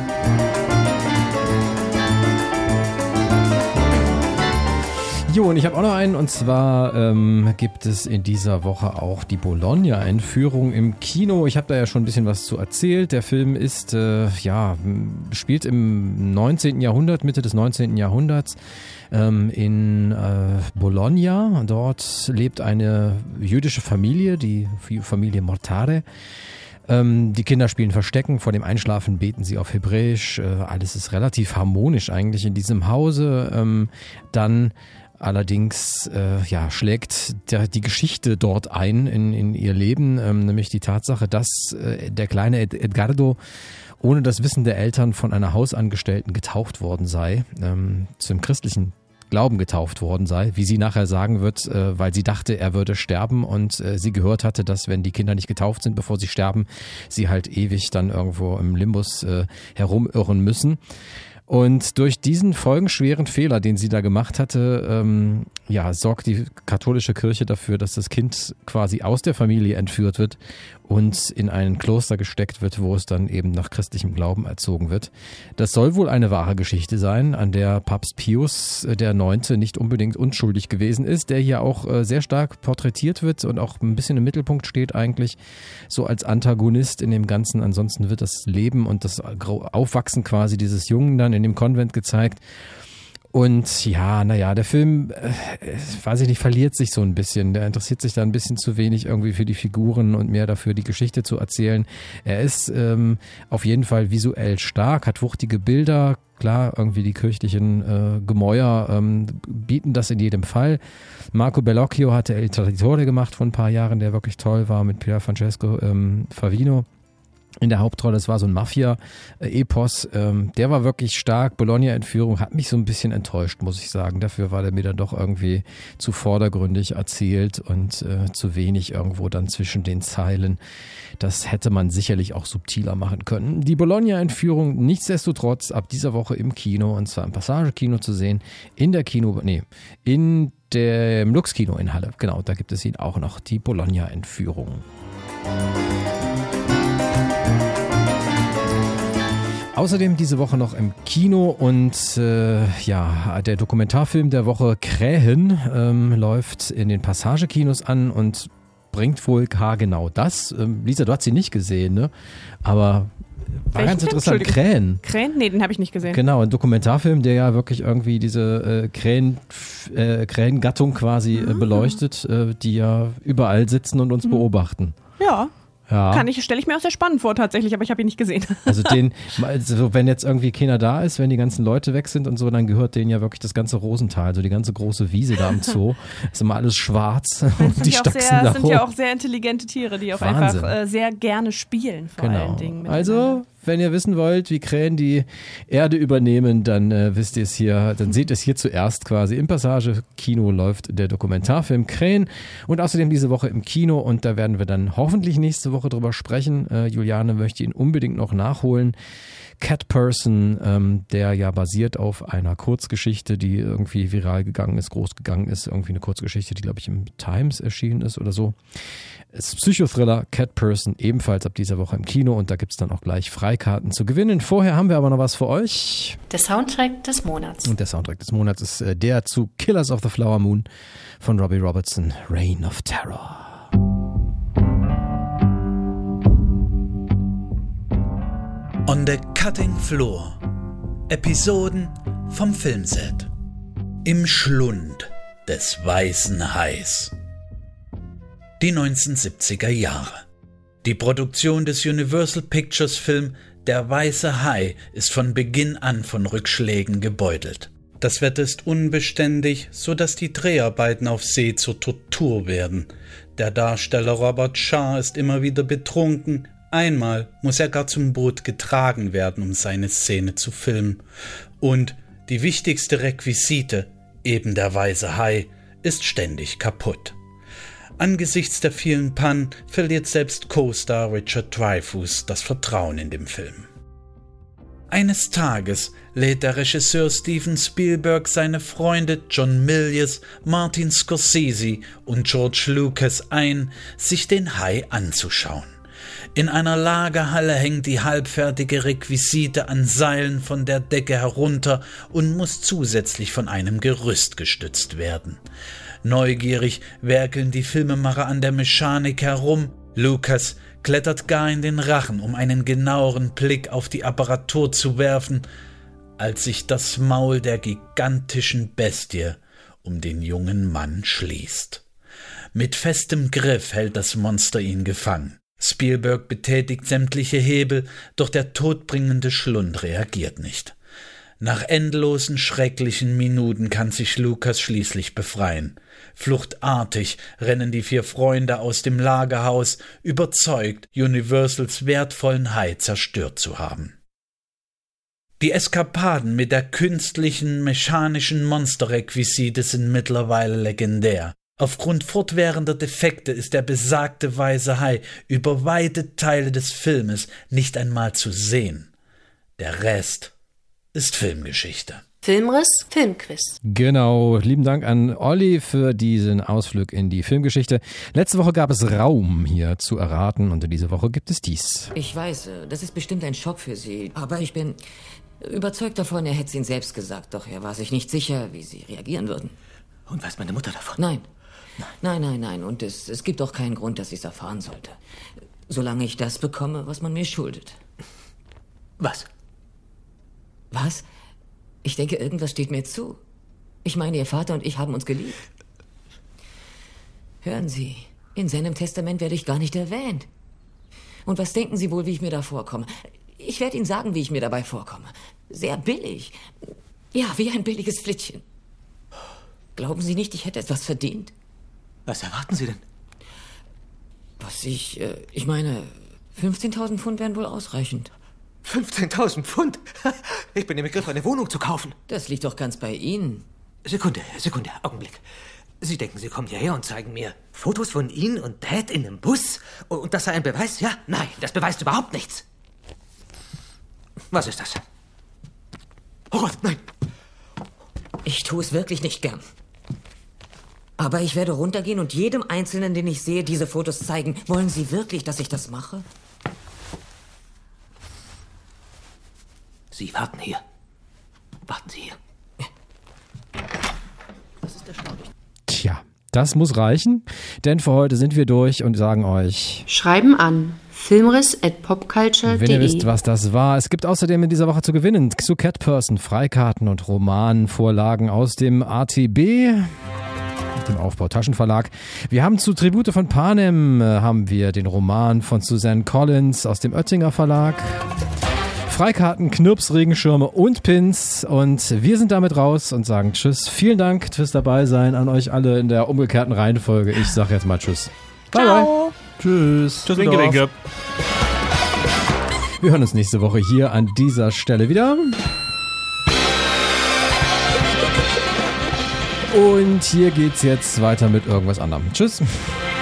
[SPEAKER 3] Jo, und ich habe auch noch einen, und zwar ähm, gibt es in dieser Woche auch die Bologna-Einführung im Kino. Ich habe da ja schon ein bisschen was zu erzählt. Der Film ist, äh, ja, spielt im neunzehnten Jahrhundert, Mitte des neunzehnten Jahrhunderts ähm, in äh, Bologna. Dort lebt eine jüdische Familie, die Familie Mortare. Ähm, die Kinder spielen Verstecken, vor dem Einschlafen beten sie auf Hebräisch. Äh, alles ist relativ harmonisch eigentlich in diesem Hause. Ähm, dann Allerdings äh, ja, schlägt der, die Geschichte dort ein in, in ihr Leben, ähm, nämlich die Tatsache, dass äh, der kleine Ed- Edgardo ohne das Wissen der Eltern von einer Hausangestellten getauft worden sei, ähm, zum christlichen Glauben getauft worden sei, wie sie nachher sagen wird, äh, weil sie dachte, er würde sterben und äh, sie gehört hatte, dass wenn die Kinder nicht getauft sind, bevor sie sterben, sie halt ewig dann irgendwo im Limbus äh, herumirren müssen. Und durch diesen folgenschweren Fehler, den sie da gemacht hatte, ähm, ja, sorgt die katholische Kirche dafür, dass das Kind quasi aus der Familie entführt wird und in ein Kloster gesteckt wird, wo es dann eben nach christlichem Glauben erzogen wird. Das soll wohl eine wahre Geschichte sein, an der Papst Pius der Neunte nicht unbedingt unschuldig gewesen ist, der hier auch äh, sehr stark porträtiert wird und auch ein bisschen im Mittelpunkt steht eigentlich, so als Antagonist in dem Ganzen. Ansonsten wird das Leben und das Aufwachsen quasi dieses Jungen dann in dem Konvent gezeigt. Und ja, naja, der Film, äh, weiß ich nicht, verliert sich so ein bisschen. Der interessiert sich da ein bisschen zu wenig irgendwie für die Figuren und mehr dafür, die Geschichte zu erzählen. Er ist ähm, auf jeden Fall visuell stark, hat wuchtige Bilder. Klar, irgendwie die kirchlichen äh, Gemäuer ähm, bieten das in jedem Fall. Marco Bellocchio hatte El Traditore gemacht vor ein paar Jahren, der wirklich toll war, mit Pier Francesco ähm, Favino in der Hauptrolle. Das war so ein Mafia-Epos. Ähm, der war wirklich stark. Bologna-Entführung hat mich so ein bisschen enttäuscht, muss ich sagen. Dafür war der mir dann doch irgendwie zu vordergründig erzählt und äh, zu wenig irgendwo dann zwischen den Zeilen. Das hätte man sicherlich auch subtiler machen können. Die Bologna-Entführung nichtsdestotrotz ab dieser Woche im Kino, und zwar im Passage-Kino zu sehen, in der Kino, nee, in dem Lux-Kino in Halle. Genau, da gibt es ihn auch noch, die Bologna-Entführung. Außerdem diese Woche noch im Kino und äh, ja, der Dokumentarfilm der Woche Krähen ähm, läuft in den Passagekinos an und bringt wohl genau das. Ähm, Lisa, du hast sie nicht gesehen, ne? Aber war
[SPEAKER 7] Welchen
[SPEAKER 3] ganz interessant. Krähen.
[SPEAKER 7] Krähen? Nee, den habe ich nicht gesehen.
[SPEAKER 3] Genau, ein Dokumentarfilm, der ja wirklich irgendwie diese äh, Krähen, äh, Krähengattung quasi äh, beleuchtet, äh, die ja überall sitzen und uns mhm. beobachten.
[SPEAKER 7] Ja.
[SPEAKER 3] Ja.
[SPEAKER 7] Kann ich, stelle ich mir auch sehr spannend vor tatsächlich, aber ich habe ihn nicht gesehen.
[SPEAKER 3] Also den, also wenn jetzt irgendwie keiner da ist, wenn die ganzen Leute weg sind und so, dann gehört denen ja wirklich das ganze Rosental, also die ganze große Wiese da im Zoo. Ist immer alles schwarz und die stachsen da
[SPEAKER 7] Das sind
[SPEAKER 3] hoch.
[SPEAKER 7] ja auch sehr intelligente Tiere, die auch
[SPEAKER 3] Wahnsinn.
[SPEAKER 7] einfach äh, sehr gerne spielen vor
[SPEAKER 3] Genau.
[SPEAKER 7] allen Dingen.
[SPEAKER 3] Also, wenn ihr wissen wollt, wie Krähen die Erde übernehmen, dann äh, wisst ihr es hier, dann seht ihr es hier zuerst quasi. Im Passage-Kino läuft der Dokumentarfilm Krähen und außerdem diese Woche im Kino und da werden wir dann hoffentlich nächste Woche drüber sprechen. Äh, Juliane möchte ihn unbedingt noch nachholen. Cat Person, ähm, der ja basiert auf einer Kurzgeschichte, die irgendwie viral gegangen ist, groß gegangen ist. Irgendwie eine Kurzgeschichte, die, glaube ich, im Times erschienen ist oder so. Es ist Psychothriller Cat Person, ebenfalls ab dieser Woche im Kino und da gibt es dann auch gleich Freikarten zu gewinnen. Vorher haben wir aber noch was für euch.
[SPEAKER 2] Der Soundtrack des Monats.
[SPEAKER 3] Und der Soundtrack des Monats ist äh, der zu Killers of the Flower Moon von Robbie Robertson, Reign of Terror.
[SPEAKER 14] On the Cutting Floor. Episoden vom Filmset. Im Schlund des Weißen Hais. Die neunzehnhundertsiebziger Jahre. Die Produktion des Universal Pictures Film Der Weiße Hai ist von Beginn an von Rückschlägen gebeutelt. Das Wetter ist unbeständig, so dass die Dreharbeiten auf See zur Tortur werden. Der Darsteller Robert Shaw ist immer wieder betrunken. Einmal muss er gar zum Boot getragen werden, um seine Szene zu filmen. Und die wichtigste Requisite, eben der weiße Hai, ist ständig kaputt. Angesichts der vielen Pannen verliert selbst Co-Star Richard Dreyfuss das Vertrauen in den Film. Eines Tages lädt der Regisseur Steven Spielberg seine Freunde John Milius, Martin Scorsese und George Lucas ein, sich den Hai anzuschauen. In einer Lagerhalle hängt die halbfertige Requisite an Seilen von der Decke herunter und muss zusätzlich von einem Gerüst gestützt werden. Neugierig werkeln die Filmemacher an der Mechanik herum. Lucas klettert gar in den Rachen, um einen genaueren Blick auf die Apparatur zu werfen, als sich das Maul der gigantischen Bestie um den jungen Mann schließt. Mit festem Griff hält das Monster ihn gefangen. Spielberg betätigt sämtliche Hebel, doch der todbringende Schlund reagiert nicht. Nach endlosen, schrecklichen Minuten kann sich Lucas schließlich befreien. Fluchtartig rennen die vier Freunde aus dem Lagerhaus, überzeugt, Universals wertvollen Hai zerstört zu haben. Die Eskapaden mit der künstlichen, mechanischen Monsterrequisite sind mittlerweile legendär. Aufgrund fortwährender Defekte ist der besagte weiße Hai über weite Teile des Filmes nicht einmal zu sehen. Der Rest ist Filmgeschichte.
[SPEAKER 2] Filmriss, Filmquiz.
[SPEAKER 3] Genau, lieben Dank an Olli für diesen Ausflug in die Filmgeschichte. Letzte Woche gab es Raum hier zu erraten und in dieser Woche gibt es dies.
[SPEAKER 15] Ich weiß, das ist bestimmt ein Schock für Sie, aber ich bin überzeugt davon, er hätte es Ihnen selbst gesagt, doch er war sich nicht sicher, wie Sie reagieren würden.
[SPEAKER 16] Und weiß meine Mutter davon?
[SPEAKER 15] Nein. Nein, nein, nein. Und es, es gibt auch keinen Grund, dass sie es erfahren sollte. Solange ich das bekomme, was man mir schuldet.
[SPEAKER 16] Was?
[SPEAKER 15] Was? Ich denke, irgendwas steht mir zu. Ich meine, Ihr Vater und ich haben uns geliebt. Hören Sie, in seinem Testament werde ich gar nicht erwähnt. Und was denken Sie wohl, wie ich mir da vorkomme? Ich werde Ihnen sagen, wie ich mir dabei vorkomme. Sehr billig. Ja, wie ein billiges Flittchen. Glauben Sie nicht, ich hätte etwas verdient?
[SPEAKER 16] Was erwarten Sie denn?
[SPEAKER 15] Was ich, äh, ich meine, fünfzehntausend Pfund wären wohl ausreichend.
[SPEAKER 16] fünfzehntausend Pfund? Ich bin im Begriff, eine Wohnung zu kaufen.
[SPEAKER 15] Das liegt doch ganz bei Ihnen.
[SPEAKER 16] Sekunde, Sekunde, Augenblick. Sie denken, Sie kommen hierher und zeigen mir Fotos von Ihnen und Dad in einem Bus? Und das sei ein Beweis? Ja? Nein, das beweist überhaupt nichts. Was ist das? Oh Gott, nein.
[SPEAKER 15] Ich tue es wirklich nicht gern. Aber ich werde runtergehen und jedem Einzelnen, den ich sehe, diese Fotos zeigen. Wollen Sie wirklich, dass ich das mache?
[SPEAKER 16] Sie warten hier. Warten Sie hier.
[SPEAKER 15] Was ist der Schlaulicht?
[SPEAKER 3] Tja, das muss reichen, denn für heute sind wir durch und sagen euch...
[SPEAKER 2] Schreiben an filmriss at popculture punkt de.
[SPEAKER 3] Wenn ihr wisst, was das war. Es gibt außerdem in dieser Woche zu gewinnen zu Catperson Freikarten und Romanvorlagen aus dem A T B... dem Aufbau Taschenverlag. Wir haben zu Tribute von Panem äh, haben wir den Roman von Suzanne Collins aus dem Oettinger Verlag. Freikarten, Knirps, Regenschirme und Pins. Und wir sind damit raus und sagen Tschüss. Vielen Dank fürs Dabeisein an euch alle in der umgekehrten Reihenfolge. Ich sag jetzt mal Tschüss. Bye,
[SPEAKER 2] Ciao.
[SPEAKER 3] bye. Tschüss.
[SPEAKER 10] Tschüss. Winke, winke.
[SPEAKER 3] Wir hören uns nächste Woche hier an dieser Stelle wieder. Und hier geht's jetzt weiter mit irgendwas anderem. Tschüss.